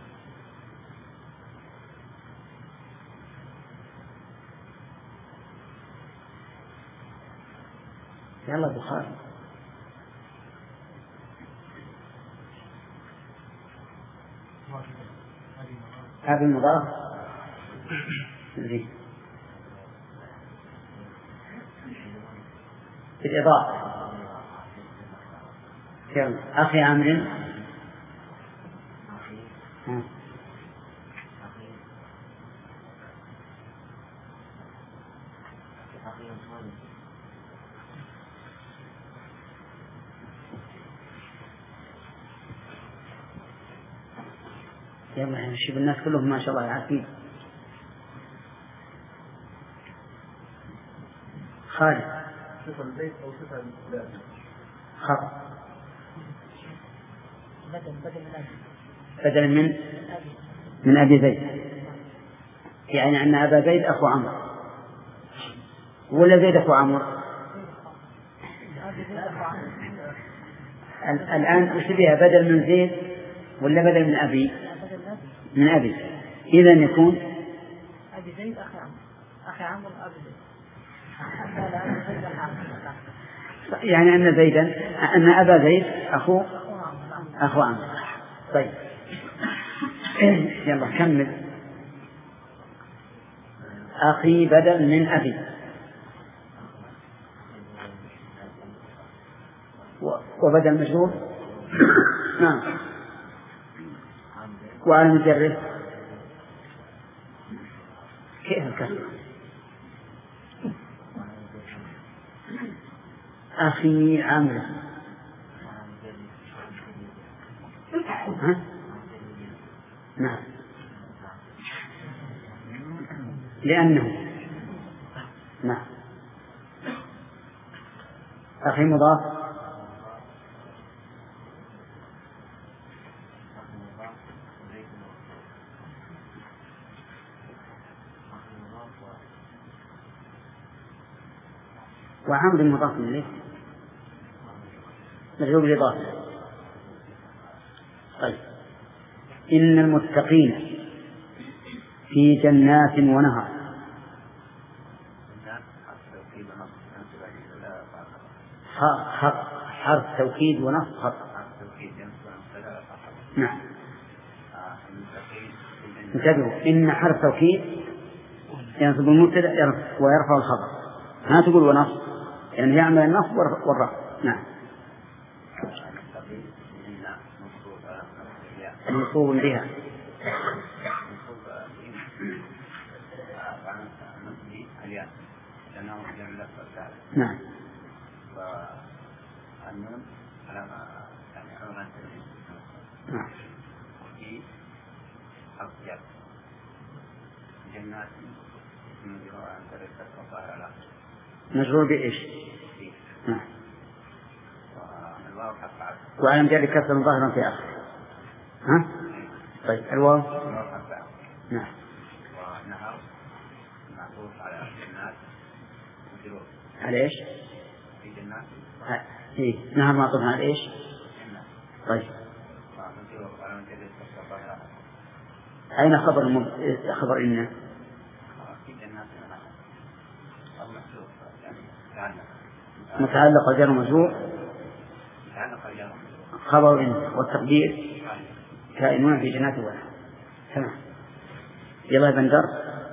يلا بخاري. هذا المضاف بالإضافة. أخي عمرو يلا نشوف الناس كلهم ما شاء الله عارفين. خالد صفة البيت أو صفة خط بدل بدل من أبي بدل من من أبي زيد، يعني أن أبا زيد أخو عمرو ولا زيد أخو عمرو؟ الآن وش بها بدل من زيد ولا بدل من أبي؟ من أبي. إذا يكون أبي زيد أخي عمرو أخي عمرو أبي زيد يعني أن زيدا أن أبا زيد أخو أخو عمرو. طيب يلا كمل. أخي بدل من أبي وبدل مجرور نعم وعلى مجرد كيف الكسر؟ أخي عمرو نعم لأنه نعم أخي مضاف وعمرو مضاف إليه مجرور بالإضافة. طيب إن المتقين في جنات ونهر. حرف توكيد ونصب خط. نعم انتبهوا إن حرف توكيد ينصب المبتدأ ويرفع الخبر، ما تقول ونصب يعني يعمل النصب والرفع. نعم منصوب بها نعم والنون علامة يعني علامة نعم في حرف جر جنات مجرور عن طريق الظاهر على مجرور بإيش؟ نعم والواو حرف عطف وعلم جر كسر ظاهرا في آخر. ها طيب الواو نعم ونهر معطوف على جنات مجرور على إيش؟ في جنات إيه نهر معطوف على إيش؟ طيب أين خبر المب... خبر إن متعلق جار مجرور خبر إن والتقدير كائنون في جنات واحد. تمام. يلا يا بندر.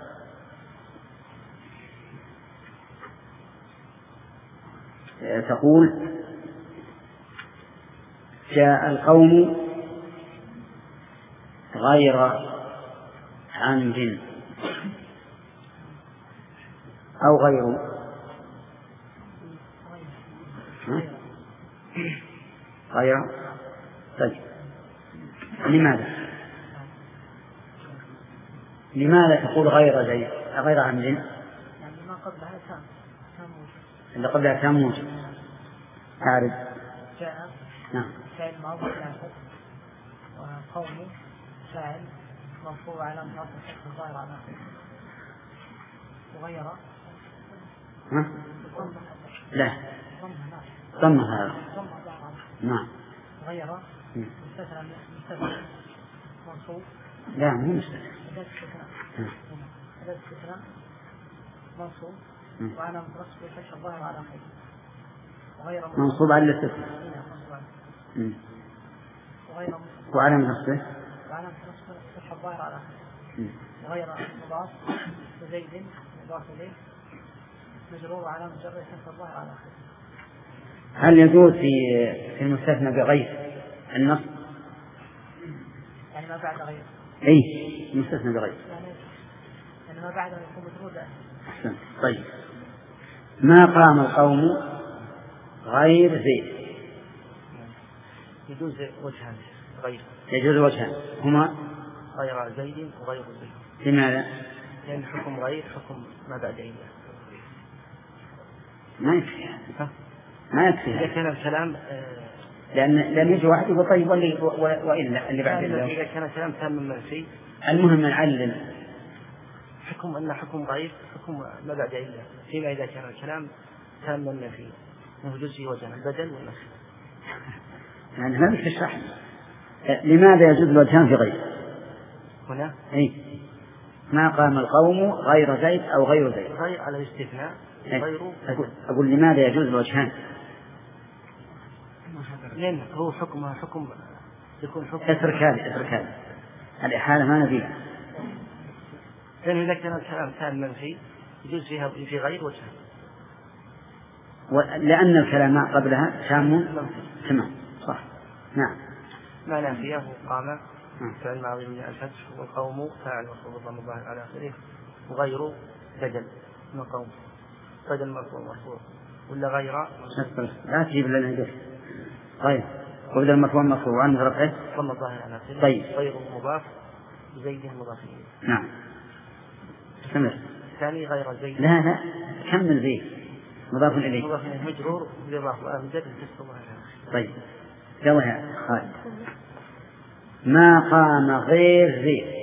تقول جاء القوم غير عمد أو غيره غير. طيب لماذا لماذا تقول غير زيد غير عمد؟ يعني ما قبلها تام اللي قبلها تام موجود. أعرف جاء نعم فعل ماضي ثلاثة وقوم فاعل مرفوع على مناصب الظاهر على وغير ها؟ لا ضم هذا نعم غير مستثنى مستثنى منصوب لا مو مستثنى هذا استثناء منصوب وعلى مترصد الفتح الظاهر على آخره وغير منصوب على الاستثناء وغير وعلى نصبه وعلى مترصد الفتح الظاهر على آخره وغير مضاف لزيد مضاف إليه مجرور على مجرد الفتح الظاهر على آخره هل يجوز في في المستثنى بغير النص؟ يعني ما بعد غير. أي المستثنى بغير. يعني يعني ما بعد يكون مجرور. أحسن. طيب ما قام القوم غير زيد. يجوز وجهان غير. يجوز وجهان هما غير زيد وغير زيد. لماذا؟ لأن حكم غير حكم ما بعد إلا. ما يكفي ما يكفي إذا كان الكلام لأن لأن يجي واحد يقول طيب واللي وإلا اللي بعد إلا. إذا كان الكلام تام منفي. المهم نعلل حكم أن حكم غير حكم ما بعد إلا، فيما إذا كان الكلام تام منفي يجوز فيه وجهان البدل والنفي. يعني ما بك تشرح لماذا يجوز الوجهان في غير هنا؟ أي ما قام القوم غير زيد أو غير زيد. غير على الاستثناء. غيره أقول, أقول لماذا يجوز الوجهان؟ لأن هو حكم حكم يكون حكم. اترك هذه اترك هذه الإحالة ما نبيها. لأن إذا كان الكلام تام منفي يجوز فيها في غير وجهان. لأن الكلام قبلها تام تمام صح. نعم. ما نافيه قام فعل ماضي من الفتح والقوم فاعل مفعول ضم الله على آخره وغيره بدل من قوم بدل مرفوع مرفوع ولا غير. لا تجيب لنا به غير وبدل المرفوع مرفوع وعنه رفعه ضم الله على آخره. طيب غير مضاف زيد مضاف إليه. نعم. استمر. ثاني غير زيد. لا لا كمل زيد مضاف إليه. مضاف إليه مجرور بالإضافة وأمجد كسر الله على آخره. طيب يلا خالد. ما قام غير زيد.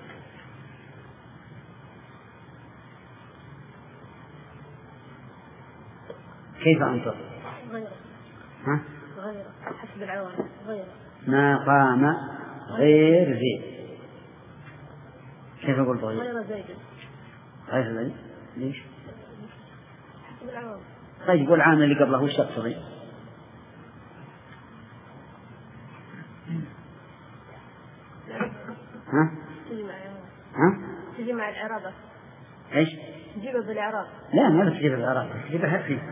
كيف أنطق؟ غيره. ها؟ غيره حسب العوامل غيره. ما قام غير زيد. كيف أقول غير؟ غير زيد. غير زيد ليش؟ حسب العوامل. طيب والعامل اللي قبله وش يقتضي؟ ها؟ تجي مع ها؟ تجي مع الإعراب. إيش؟ تجيبه بالإعراب. لا ما تجيب الإعراب تجيبها فيه.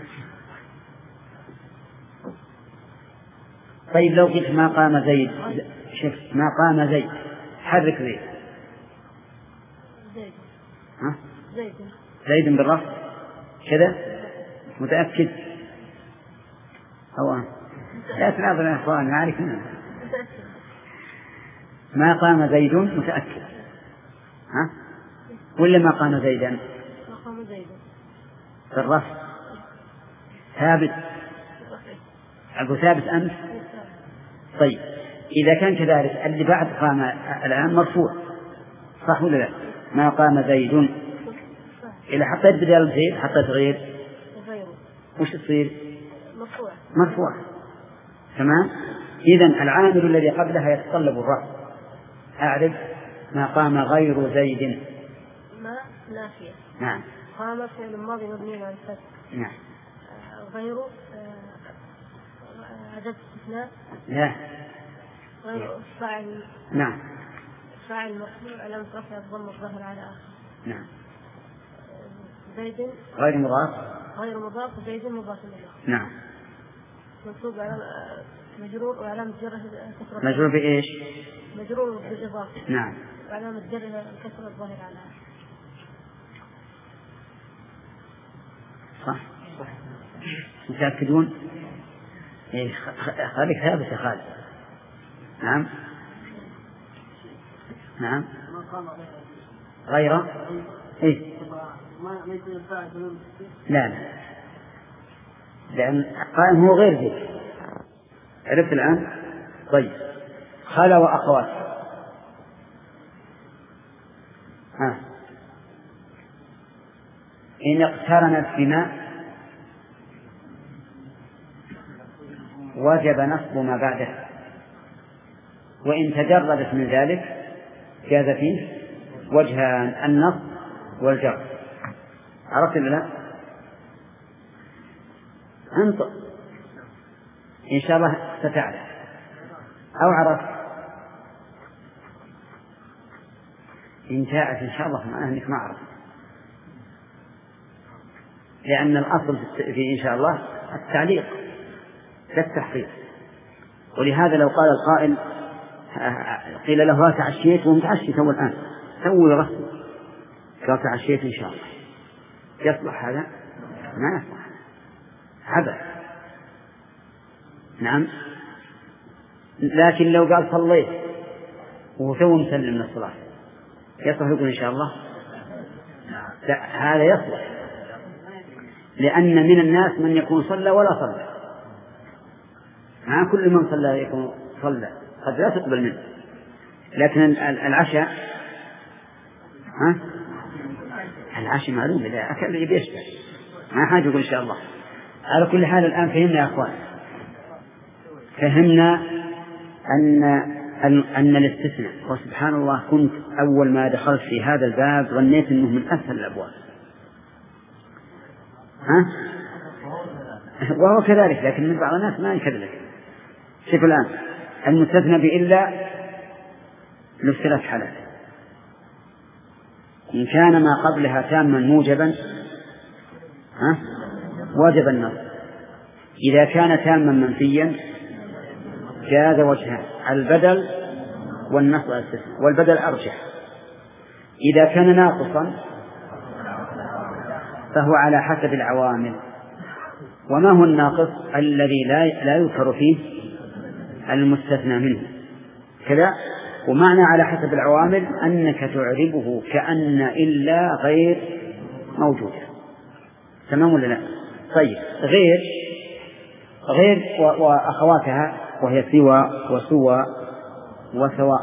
طيب لو قلت ما قام زيد شوف ما قام زيد حرك زيد. زيد. ها؟ زيد. زيد بالرفع كذا متأكد أو أنا لا تناظر يا أخوان أعرف منه. ما قام زيد متأكد ها ولا ما قام زيدا؟ ما قام زيد بالرفع ثابت أبو ثابت أمس. طيب إذا كان كذلك اللي بعد قام الآن مرفوع صح ولا لا؟ ما قام زيد إذا حطيت بدال زيد حطيت غير وش تصير؟ مرفوع. مرفوع تمام. إذن العامل الذي قبلها يتطلب الرفع. أعرف ما قام غير زيد. ما نافية. نعم. قام فعل ماضي مبني على الفتح. نعم. غيره عدد استثناء. لا. غير فاعل. نعم. فاعل مرفوع علامة رفع الضم الظاهر على آخر. نعم. زيد غير مضاف. غير مضاف زيد مضاف إليه. نعم. منصوب على مجرور وعلامة جره كسرة. مجرور بإيش؟ مجرور بالإضافة. نعم. وعلامة جره الكسرة الظاهر على آخر. صح. متأكدون؟ إيه خالك ثابت يا خالد. نعم. نعم. غير إيه؟ لا لا لأن قائم هو غير ذلك. عرفت الآن؟ طيب خلا وأخوات. ها إن اقترنت بما وجب نصب ما بعده وإن تجردت من ذلك جاز فيه وجهان النصب والجر. عرفت ولا لا؟ انطق إن شاء الله ستعرف أو عرفت. إن جاءت إن شاء الله معناه أنك ما عرفت لأن الأصل في إن شاء الله التعليق كالتحقيق. ولهذا لو قال القائل قيل له تعشيت ومتعشي تو الآن سوي رسم قال تعشيت إن شاء الله، يصلح هذا؟ ما يصلح، عبث. نعم. لكن لو قال صليت وهو تو مسلم من الصلاة يصلح يقول إن شاء الله؟ لا، هذا يصلح، لأن من الناس من يكون صلى ولا صلى، مع كل من صلى يكون صلى قد لا تقبل منه. لكن العشاء ها العشاء معلوم إذا أكل يبي يشبع، ما حاجة يقول إن شاء الله. على كل حال الآن فهمنا يا أخوان، فهمنا أن أن الاستثناء. وسبحان الله كنت أول ما دخلت في هذا الباب ظنيت أنه من أسهل الأبواب، ها وهو كذلك، لكن من بعض الناس ما يكذلك. شوف الآن المستثنى بإلا له ثلاث حالات: إن كان ما قبلها تاما موجبا ها وجب النص، إذا كان تاما منفيا جاز وجهان: البدل والنص والاستثناء، والبدل أرجح. إذا كان ناقصا فهو على حسب العوامل. وما هو الناقص؟ الذي لا لا يذكر فيه المستثنى منه كذا. ومعنى على حسب العوامل أنك تعربه كأن إلا غير موجودة. تمام ولا لا؟ طيب، غير غير وأخواتها وهي سوى وسوى وسواء،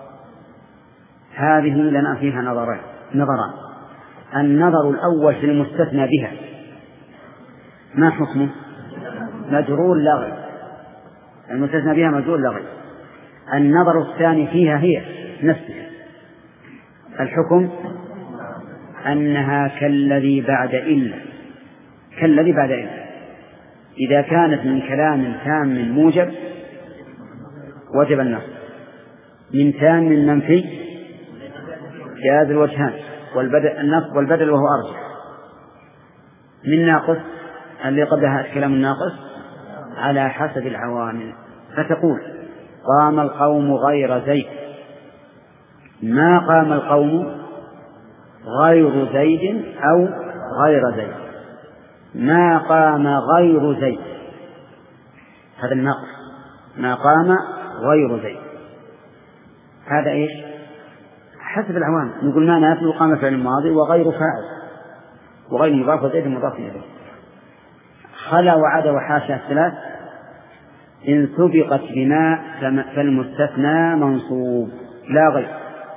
هذه لنا فيها نظران نظران النظر الأول في المستثنى بها ما حكمه؟ مجرور لا غير، المستثنى بها مجرور لا غير. النظر الثاني فيها هي نفسها، الحكم أنها كالذي بعد إلا، كالذي بعد إلا. إذا كانت من كلام تام موجب وجب النص، من تام منفي جاز الوجهان والبدل النص والبدل وهو أرجح، من ناقص اللي قبلها الكلام الناقص على حسب العوامل. فتقول قام القوم غير زيد، ما قام القوم غير زيد أو غير زيد، ما قام غير زيد، هذا الناقص، ما قام غير زيد، هذا إيش؟ حسب العوامل. نقول ما نافي وقام فعل الماضي وغير فاعل وغير مضاف وزيد مضاف إليه. خلا وعدا وحاشا الثلاث إن سبقت بما فالمستثنى منصوب لا غير،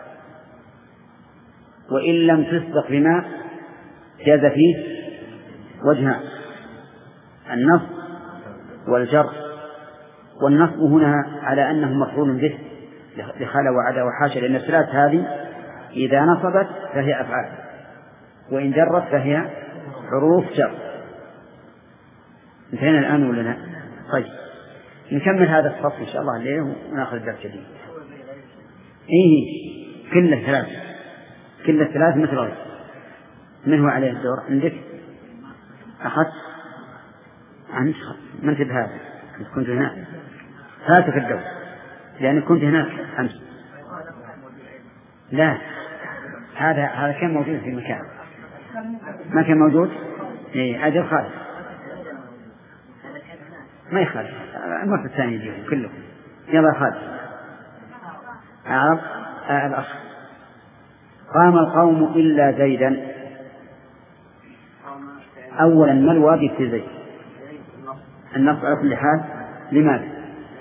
وإن لم تسبق بما جاز فيه وجهان: النصب والجر. والنصب هنا على أنه مفعول به لخلا وعدا وحاشا، لأن الثلاث هذه إذا نصبت فهي أفعال، وإن جرت فهي حروف جر. انتهينا الآن ولا لا؟ طيب نكمل هذا الفصل إن شاء الله الليل ونأخذ درس جديد. إيه كل الثلاث كل الثلاث مثل غير. من هو عليه الدور؟ عندك أخذت أنت من انتبه هذا كنت هناك هاتك الدور لأن كنت هناك أمس. لا، هذا هذا كان موجود في مكان ما كان موجود. إيه أجل خالد ما يخالف المرة الثانية يجيهم كلهم. يلا خالد عرب آه الأخ. قام القوم إلا زيدا. أولا ما الواجب في زيد؟ النص على كل حال. لماذا؟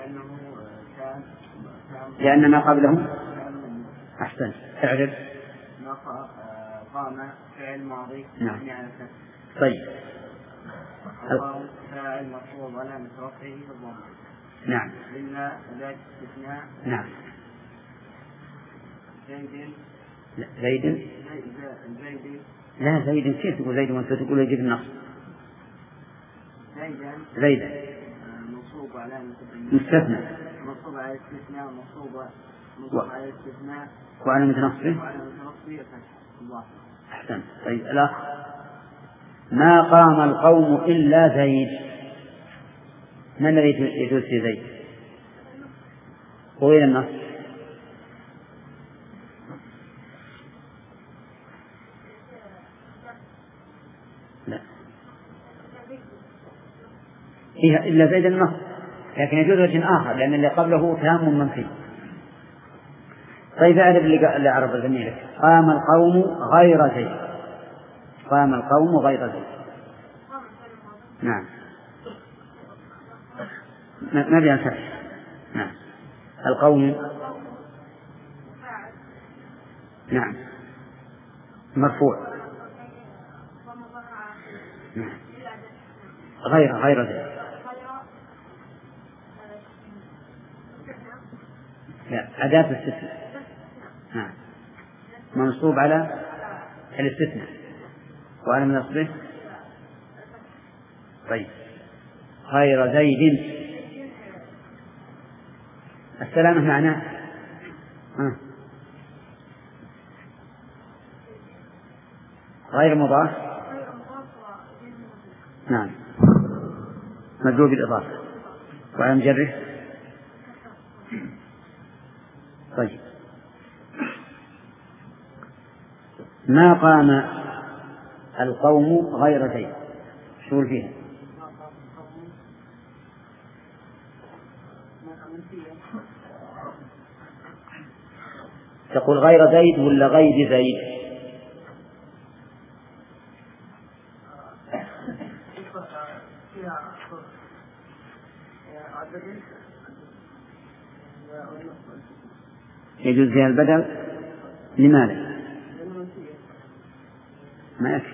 لأن ما قبله أحسن اعرف قام فعل ماضي. نعم. طيب القوم فاعل مفعول ولا متوقعه بالضم. نعم. إلا ذات استثناء. نعم. زيد. لا زيد. زيد. لا زيد كيف تقول زيد وأنت تقول يجيب النص؟ زيدا. زيدا. منصوب على مستثنى. منصوب على الاستثناء منصوب منصوب على الاستثناء وعلى متنصبه. وعلى متنصبه الله. أحسن. طيب الأخ ما قام القوم إلا زيد. من الذي يجوز في زيد؟ وين النص؟ لا فيها إلا زيد النص، لكن يجوز وجه آخر لأن اللي قبله تام منفي. طيب أعرف اللي أعرف زميلك. قام القوم غير زيد. قام القوم غير زيد. نعم ما بينسى. نعم القوم نعم مرفوع. نعم غير غير زيد. لا أداة الاستثناء. نعم منصوب على الاستثناء وعلى من نصبه. طيب غير زيد السلامة معناه آه. غير مضاف. نعم مجرور بالإضافة وعلى مجره. طيب ما قام القوم غير زيد شو فيها؟ تقول غير زيد ولا غير زيد؟ يجوز فيها البدل. لماذا؟ ما يكفي.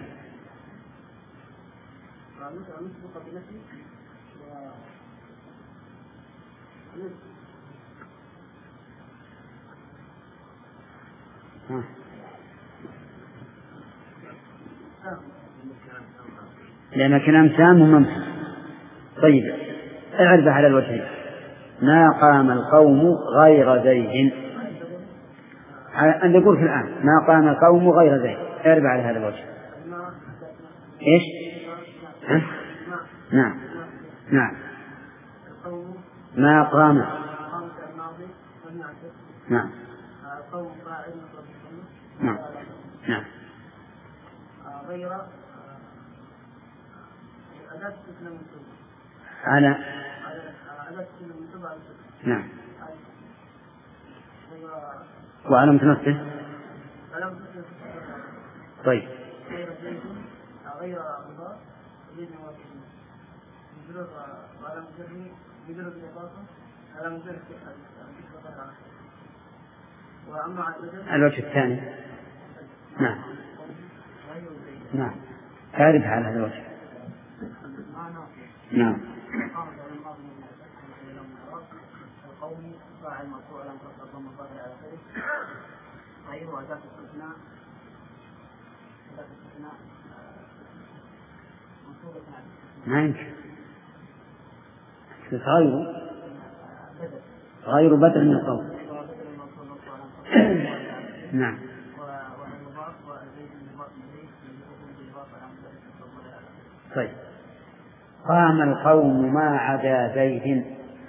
لأن كلام سام وممسك. طيب اعرف على الوجهين. ما قام القوم غير زيد. أن نقول في الآن ما قام القوم غير زيد. اعرف على هذا الوجه. إيش؟ ها؟ نعم نعم ما قام. نعم نعم نعم غير على نعم وعلم تنفسه. طيب غير مضاف زيد موافقين مجرد وعلى مجرد مجرد الإضافة على مجرد وأما الوجه الثاني. نعم نعم تعرف على هذا الوجه. نعم القوم فاعل مرفوع على ضم الظاهر على آخره غير أداة استثناء. أداة استثناء ما يمكن غير غير بدل من القول. نعم طيب قام القوم ما عدا زيد.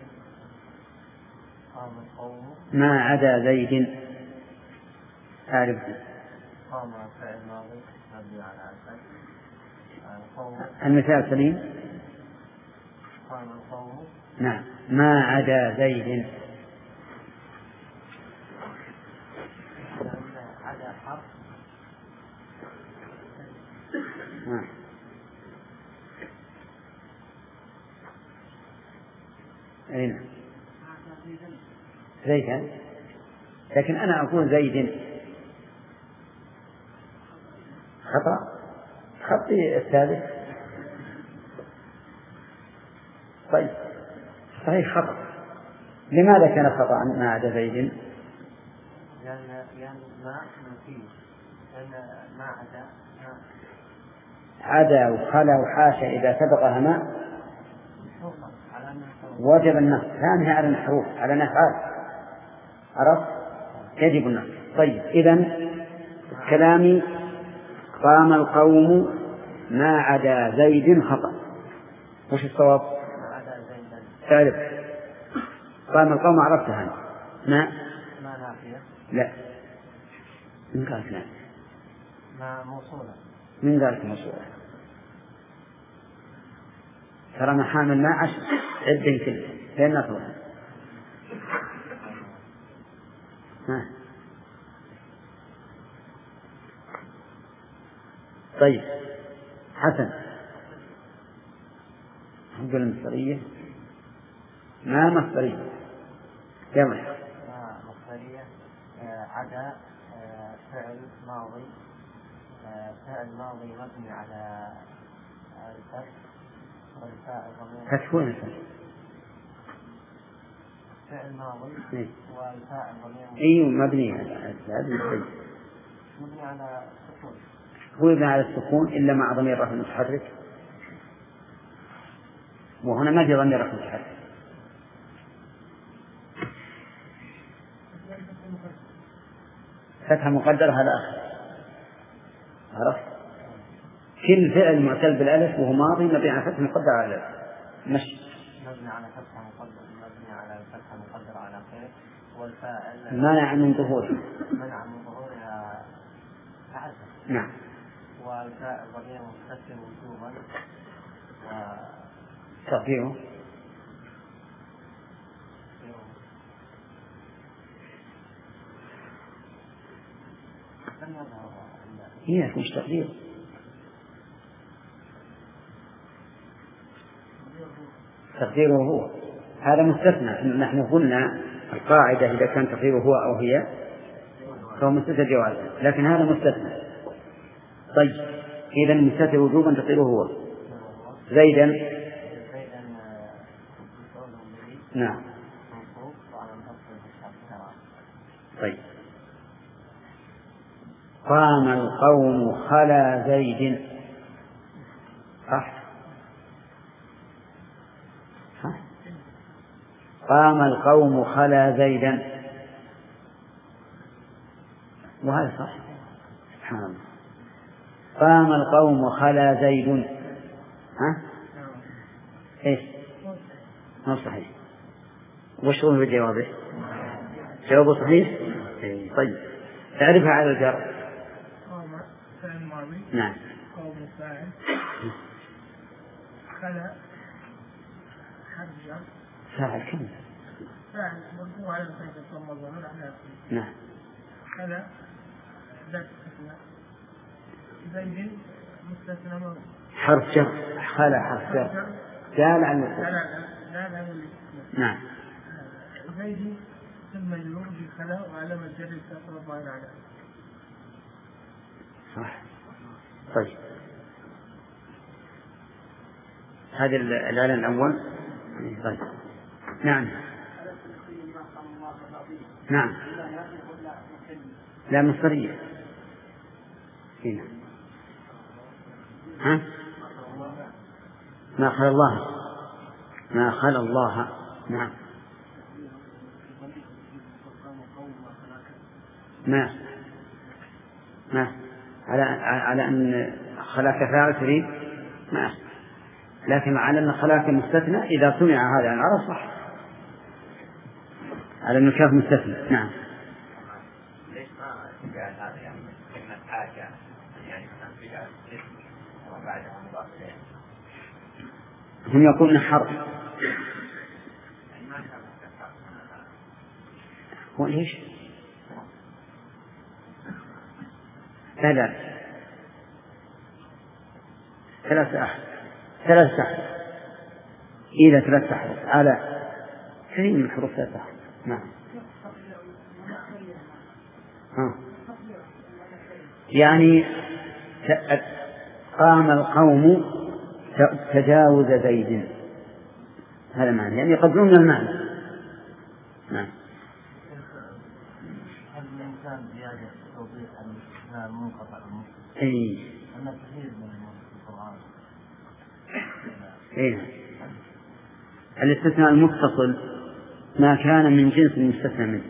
ما عدا زيد أعرف. قام فعل ماضي مبني على الفتح. المثال سليم. قام القوم. نعم ما عدا زيد. عدا حرف. نعم أين زيد؟ لكن أنا أقول زيد خطأ. خطي الثالث. طيب صحيح خطأ. لماذا كان خطأ ما عدا زيد؟ لأن لأن ما نفيه لأن ما عدا عدا وخلا وحاشا إذا سبقها ما وجب النصب. ثانيها على الحروف على الأفعال عرفت يجب النصب. طيب إذن كلامي قام القوم ما عدا زيد خطأ. وش الصواب؟ تعرف قام القوم عرفتها أنت. ما ما نافية. لا من قالت لا ما موصولة. من قالت موصولة. ترى محامل ما عشر عد كله لين نطلع. ها طيب حسن نقول المصدرية ما مصدرية كمل. ما مصدرية عدا فعل ماضي فعل ماضي مبني على الفتح والفاء الضمير. فتح وين الفتح؟ فعل ماضي والفاء الضمير. أيوه مبني على هذا مبني على السكون. هو يبنى على السكون إلا مع ضمير رفع متحرك، وهنا ما في ضمير رفع متحرك. فتحة مقدرة هذا آخر. عرفت؟ كل فعل معتل بالألف وهو ماضي مبني على فتحة مقدرة على الألف. مشي. مبني على فتحة مقدرة مبني على فتحة مقدرة على خير. والفاء منع من ظهورها. منع من ظهورها تعزم. نعم. والفاء الضمير مستتر وجوبا و تقديره هي مش تقديره تقديره هو هذا مستثنى. نحن قلنا القاعدة إذا كان تقديره هو أو هي فهو مستتر جوازا، لكن هذا مستثنى. طيب إذا مستتر وجوبا تقديره هو. زيدا نعم. طيب قام القوم خلا زيد. صح؟ صح؟ قام القوم خلا زيدا وهذا صح. سبحان الله. قام القوم خلا زيد. ها؟ ايش؟ ما صحيح. وش هو بجوابه؟ جوابه صحيح؟ طيب تعرفها على الجر. قام فعل ماضي. نعم. قوم فاعل. خلا حرف جر. فاعل كم؟ فاعل مرفوع على الخير ثم ظهر على آخره. نعم. خلا ذات استثناء. زيد مستثنى مرفوع. حرف جر. خلا حرف جر. دال على الاستثناء. نعم. زيد ثم يجر بالخلا وعلامة جر الكسر الظاهر على. صح. طيب هذا الإعلان الأول. طيب نعم. نعم. لا مصدرية. هنا ها؟ ما خلا الله ما خلا الله. نعم. ما ما على على أن خلاك فاعل تريد ما، لكن على أن خلاك مستثنى إذا سمع هذا عن العرب صح، على أنه كاف مستثنى. نعم. ليش ما جعل هذا يعني كلمة حاجة يعني مثلا جعل اسم وبعدها مضاف إليه؟ هم يقولون حرف. هو ليش؟ ثلاث ثلاث أحد ثلاث أحد إذا ثلاث أحد على كثير من حروف ثلاث أحد. نعم. ها. يعني قام القوم تجاوز زيد، هذا معنى يعني يقدرون المعنى. نعم. هل الإنسان زيادة توضيح أن المنقطع المنقطع؟ أي. أن كثير من القرآن. إيه. الاستثناء المتصل ما كان من جنس المستثنى منه،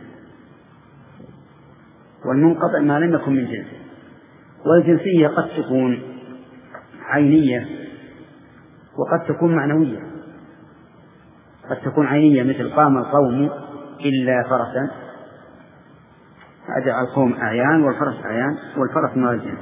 والمنقطع ما لم يكن من جنسه. والجنسية قد تكون عينية وقد تكون معنوية. قد تكون عينية مثل قام القوم إلا فرسا، أجعل القوم أعيان والفرس أعيان والفرس من الجنس.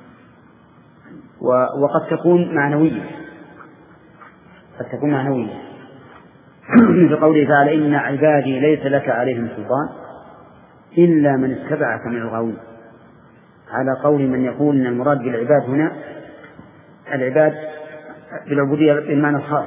وقد تكون معنوية، قد تكون معنوية مثل قوله تعالى إن عبادي ليس لك عليهم سلطان إلا من اتبعك من الغاوين، على قول من يقول إن المراد بالعباد هنا العباد بالعبودية بالمعنى الخاص،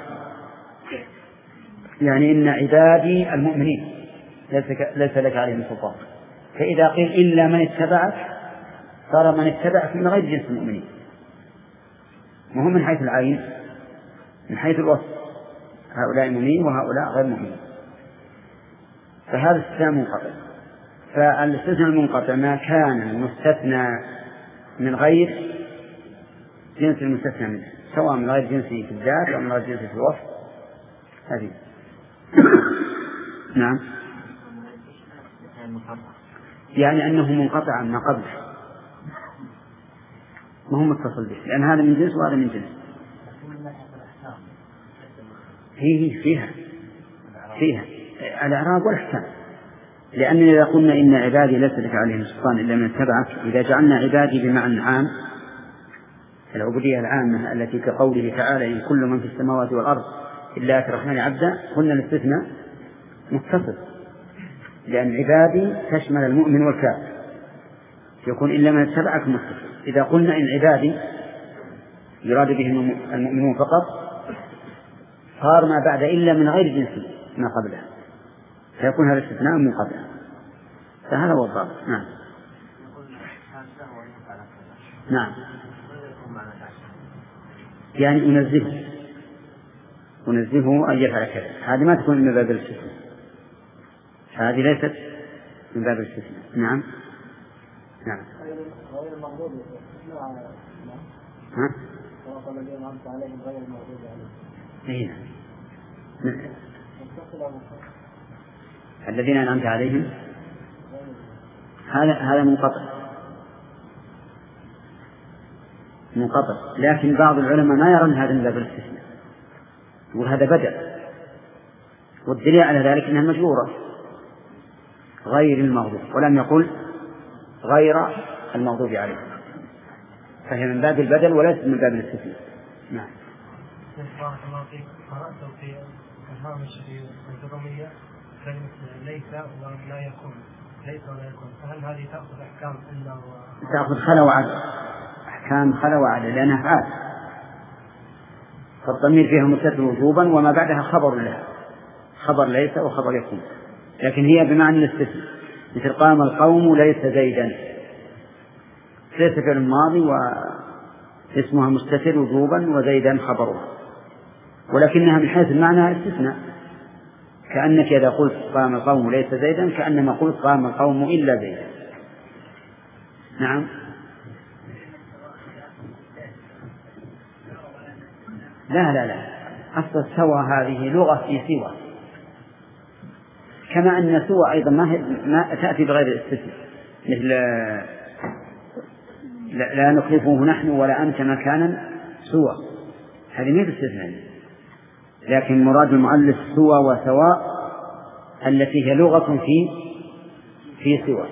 يعني إن عبادي المؤمنين ليس لك عليهم سلطان. فإذا قيل إلا من اتبعك صار من اتبعك من غير جنس المؤمنين، وهم من حيث العين من حيث الوصف، هؤلاء مؤمنين وهؤلاء غير مؤمنين، فهذا استثناء منقطع. فالاستثناء المنقطع ما كان المستثنى من غير جنس المستثنى منه، سواء من غير جنسه في الذات أو من غير جنسه في الوصف. هذه نعم، يعني أنه منقطع عما قبله، ما هو متصل به، لأن هذا من جنس وهذا من جنس. فيه فيها فيها الإعراب والأحكام، لأننا إذا قلنا إن عبادي ليس لك عليهم سلطان إلا من اتبعك، إذا جعلنا عبادي بمعنى عام العبودية العامة التي كقوله تعالى إن كل من في السماوات والأرض إلا آتي الرحمن عبدا، قلنا الاستثناء متصل، لأن عبادي تشمل المؤمن والكافر، يكون إلا من اتبعك متصل. إذا قلنا إن عبادي يراد به المؤمنون فقط صار ما بعد إلا من غير جنس ما قبله، فيكون هذا الاستثناء منقطع. فهذا هو الضابط. نعم نعم، يعني أنزهه أنزهه أن يفعل كذا، هذه ما تكون من باب الاستثناء، هذه ليست من باب الاستثناء. نعم نعم. ها؟ أين؟ الذين أنعمت عليهم هذا هذا منقطع منقطع، لكن بعض العلماء ما يرون هذا من باب الاستثناء، وهذا بدل، والدليل على ذلك أنها مجرورة غير المغضوب، ولم يقل غير المغضوب عليه، فهي من باب البدل وليس من باب الاستثناء. نعم. بارك الله فيك، قرأت في الهامش في الجرمية كلمة ليس ولا يكون، ليس ولا يكون، فهل هذه تأخذ أحكام إلا و... تأخذ خلا وعدل، أحكام خلا وعدل، لأنها فعال، فالضمير فيها متصل وجوبا وما بعدها خبر لها، خبر ليس وخبر يكون، لكن هي بمعنى الاستثناء، مثل قام القوم ليس زيدا، ليس فعل الماضي واسمها مستتر وجوبا وزيدا خبرها، ولكنها من حيث المعنى استثناء، كأنك إذا قلت قام القوم ليس زيدا كأنما قلت قام القوم إلا زيدا. نعم. لا لا لا، أصل سوى هذه لغة في سوى، كما أن سوى أيضا ما, ما تأتي بغير الاستثناء، مثل لا, لا نخلفه نحن ولا أنت مكانا سوى، هذه ما باستثناء، لكن مراد المؤلف سوى وسواء التي هي لغة في في سوى.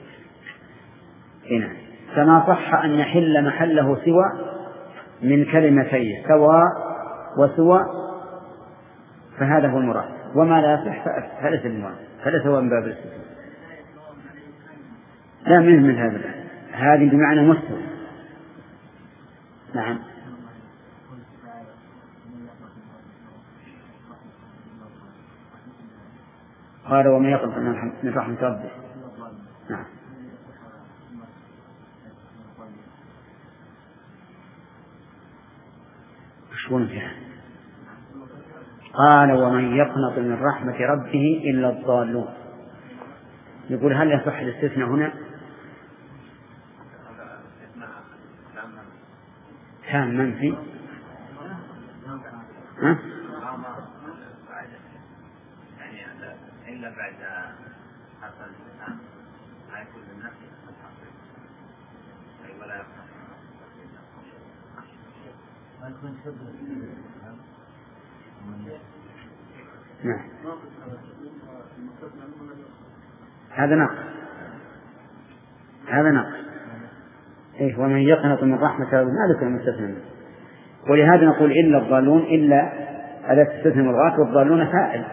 هنا كما صح أن يحل محله سوى من كلمتين سواء وسوى، فهذا هو المراد، وما لا يصح فليس المراد، فليس هو من باب الاستثناء. لا من من هذا، هذه بمعنى مستوى. نعم. قال ومن يقنط من رحمة ربه. نعم. وشون فيها؟ قال ومن يقنط من رحمة ربه إلا الضالون. يقول هل يصح الاستثناء هنا؟ كان منفي. ها؟ إلا بعد حرف الاستثناء ما يكون للنفس ولا يقنط ما يكون شبه نعم هذا نقص هذا نقص إيه ومن يقنط من رحمة ما ذكر المستثنى منه. ولهذا نقول إلا الضالون إلا ألا تستثنى مرات والضالون فاعل.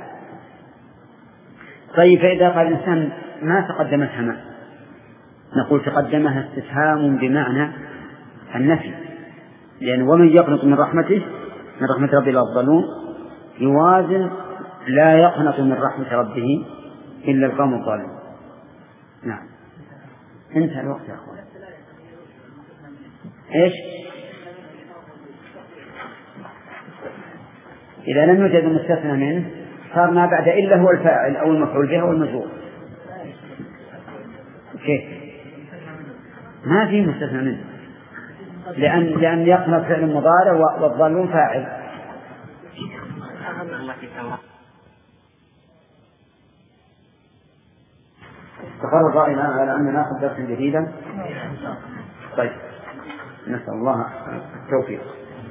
طيب فإذا قال الإنسان ما تقدمتها ما نقول تقدمها استفهام بمعنى النفي، لأن ومن يقنط من رحمته من رحمة ربه إلا الضالون يوازن لا يقنط من رحمة ربه إلا القوم الضالون. نعم انتهى الوقت يا أخوان. إيش إذا لم يوجد المستثنى منه صار ما بعد إلا هو الفاعل أو المفعول به أو المجرور. كيف ما في مستثنى منه لأن لأن يقنط فعل مضارع والضالون فاعل. تقرر رأينا على أن نأخذ درسا جديدا. طيب نسأل الله التوفيق.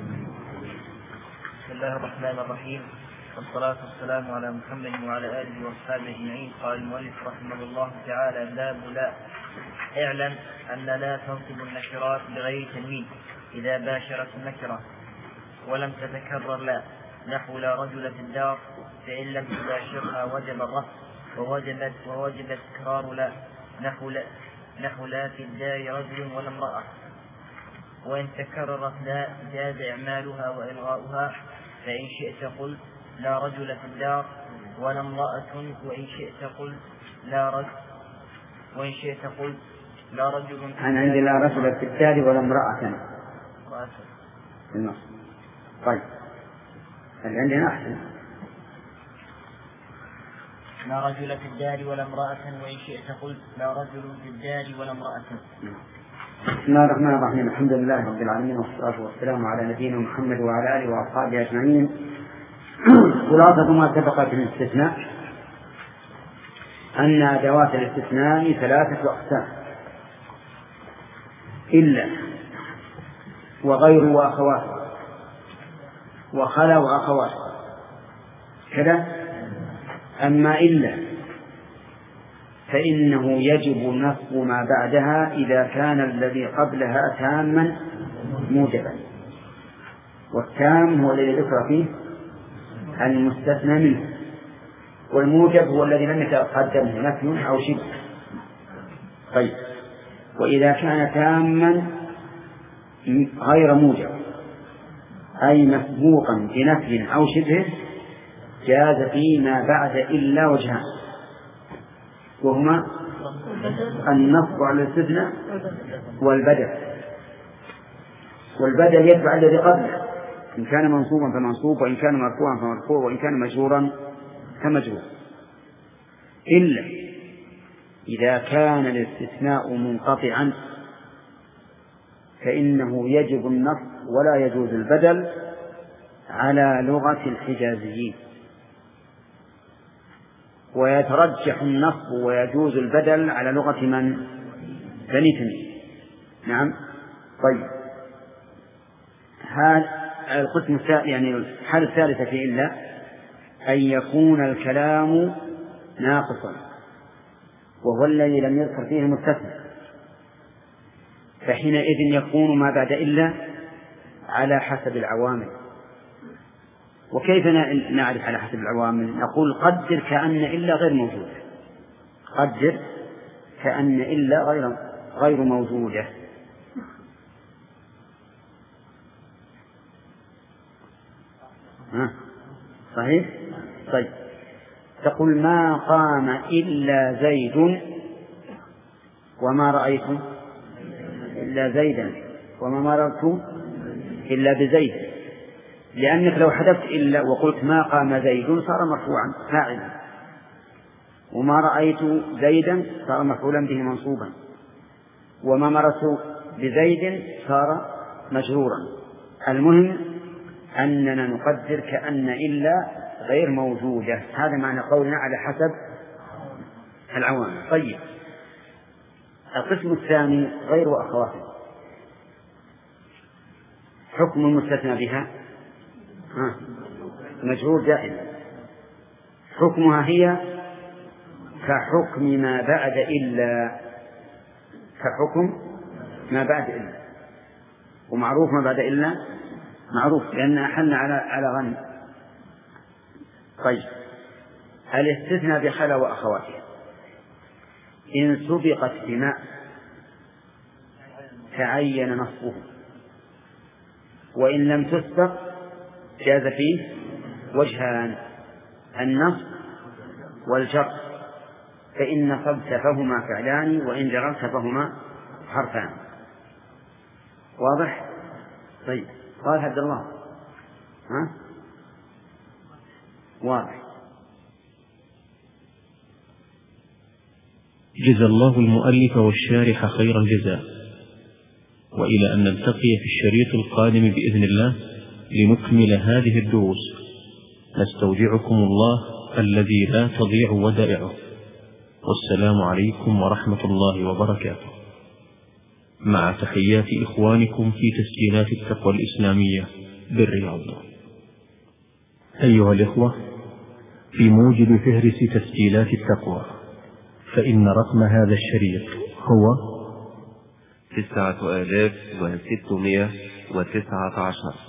بسم الله الرحمن الرحيم والصلاة والسلام على محمد وعلى آله وأصحابه أجمعين. قال المؤلف رحمه الله تعالى باب لا. اعلم أن لا تنصب النكرات بغير تنوين إذا باشرت النكرة ولم تتكرر لا، نحو لا رجل في الدار فإن لم تباشرها وجب الرفع ووجبت ووجب تكرار لا، نحو لا نحو لا في الدار رجل ولا امرأة، وإن تكررت لا جاز إعمالها وإلغاؤها، فإن شئت قل لا رجل في الدار ولا امرأة، وإن شئت قل لا رجل وإن شئت قل لا رجل في الدار. أنا عندي لا رجل في الدار ولا امرأة في النص. طيب اللي عندنا أحسن لا رجل في الدار ولا امرأة، وإن شئت قل لا رجل في الدار ولا امرأة. بسم الله الرحمن الرحيم. الحمد لله رب العالمين والصلاة والسلام على نبينا محمد وعلى آله وأصحابه أجمعين. خلاصة ما اتفق في الاستثناء أن أدوات الاستثناء ثلاثة أقسام: إلا وغير وأخوات وخلا وأخوات كذا. أما إلا فإنه يجب نصب ما بعدها إذا كان الذي قبلها تاما موجبا، والتام هو الذي ذكر فيه المستثنى منه، والموجب هو الذي لم يتقدمه نفي أو شبه. طيب وإذا كان تاما غير موجب أي مسبوقا بنفي أو شبه جاز فيما بعد إلا وجهان، وهما النصب على الاستثناء والبدل. والبدل يتبع الذي قبله، إن كان منصوبا فمنصوب، وإن كان مرفوعا فمرفوع، وإن كان مجرورا فمجرور. إلا إذا كان الاستثناء منقطعا فإنه يجب النصب ولا يجوز البدل على لغة الحجازيين، ويترجح النصب ويجوز البدل على لغة من؟ بني تميم. نعم. طيب هذا القسم الثاني، يعني الحالة الثالثة في إلا أن يكون الكلام ناقصا، وهو الذي لم يذكر فيه المستثنى، فحينئذ يكون ما بعد إلا على حسب العوامل. وكيف نعرف على حسب العوامل؟ نقول قدر كأن إلا غير موجودة، قدر كأن إلا غير غير موجودة. ها صحيح؟ طيب تقول ما قام إلا زيد وما رأيت إلا زيدا وما مررت إلا بزيد، لأنك لو حذفت إلا وقلت ما قام زيد صار مرفوعا فاعلا، وما رأيت زيدا صار مفعولا به منصوبا، وما مررت بزيد صار مجرورا. المهم أننا نقدر كأن إلا غير موجودة. هذا معنى قولنا على حسب العوامل. طيب القسم الثاني غير أخواته، حكم المستثنى بها ها مجرور دائما، حكمها هي كحكم ما بعد إلا، كحكم ما بعد إلا، ومعروف ما بعد إلا معروف لأن أحلنا على على غنم. طيب الاستثناء بخلا وأخواتها إن سبقت بماء تعين نصبه، وإن لم تسبق جاز فيه وجهان: النصب والجر، فإن نصبت فهما فعلان وإن جررت فهما حرفان. واضح؟ طيب قال عبد الله ها؟ واضح. جزا الله المؤلف والشارح خير الجزاء، وإلى أن نلتقي في الشريط القادم بإذن الله لنكمل هذه الدروس، نستودعكم الله الذي لا تضيع ودائعه، والسلام عليكم ورحمة الله وبركاته، مع تحيات إخوانكم في تسجيلات التقوى الإسلامية بالرياض. أيها الإخوة، في موجب فهرس تسجيلات التقوى فإن رقم هذا الشريط هو تسعة آلاف وستمائة وتسعة عشر.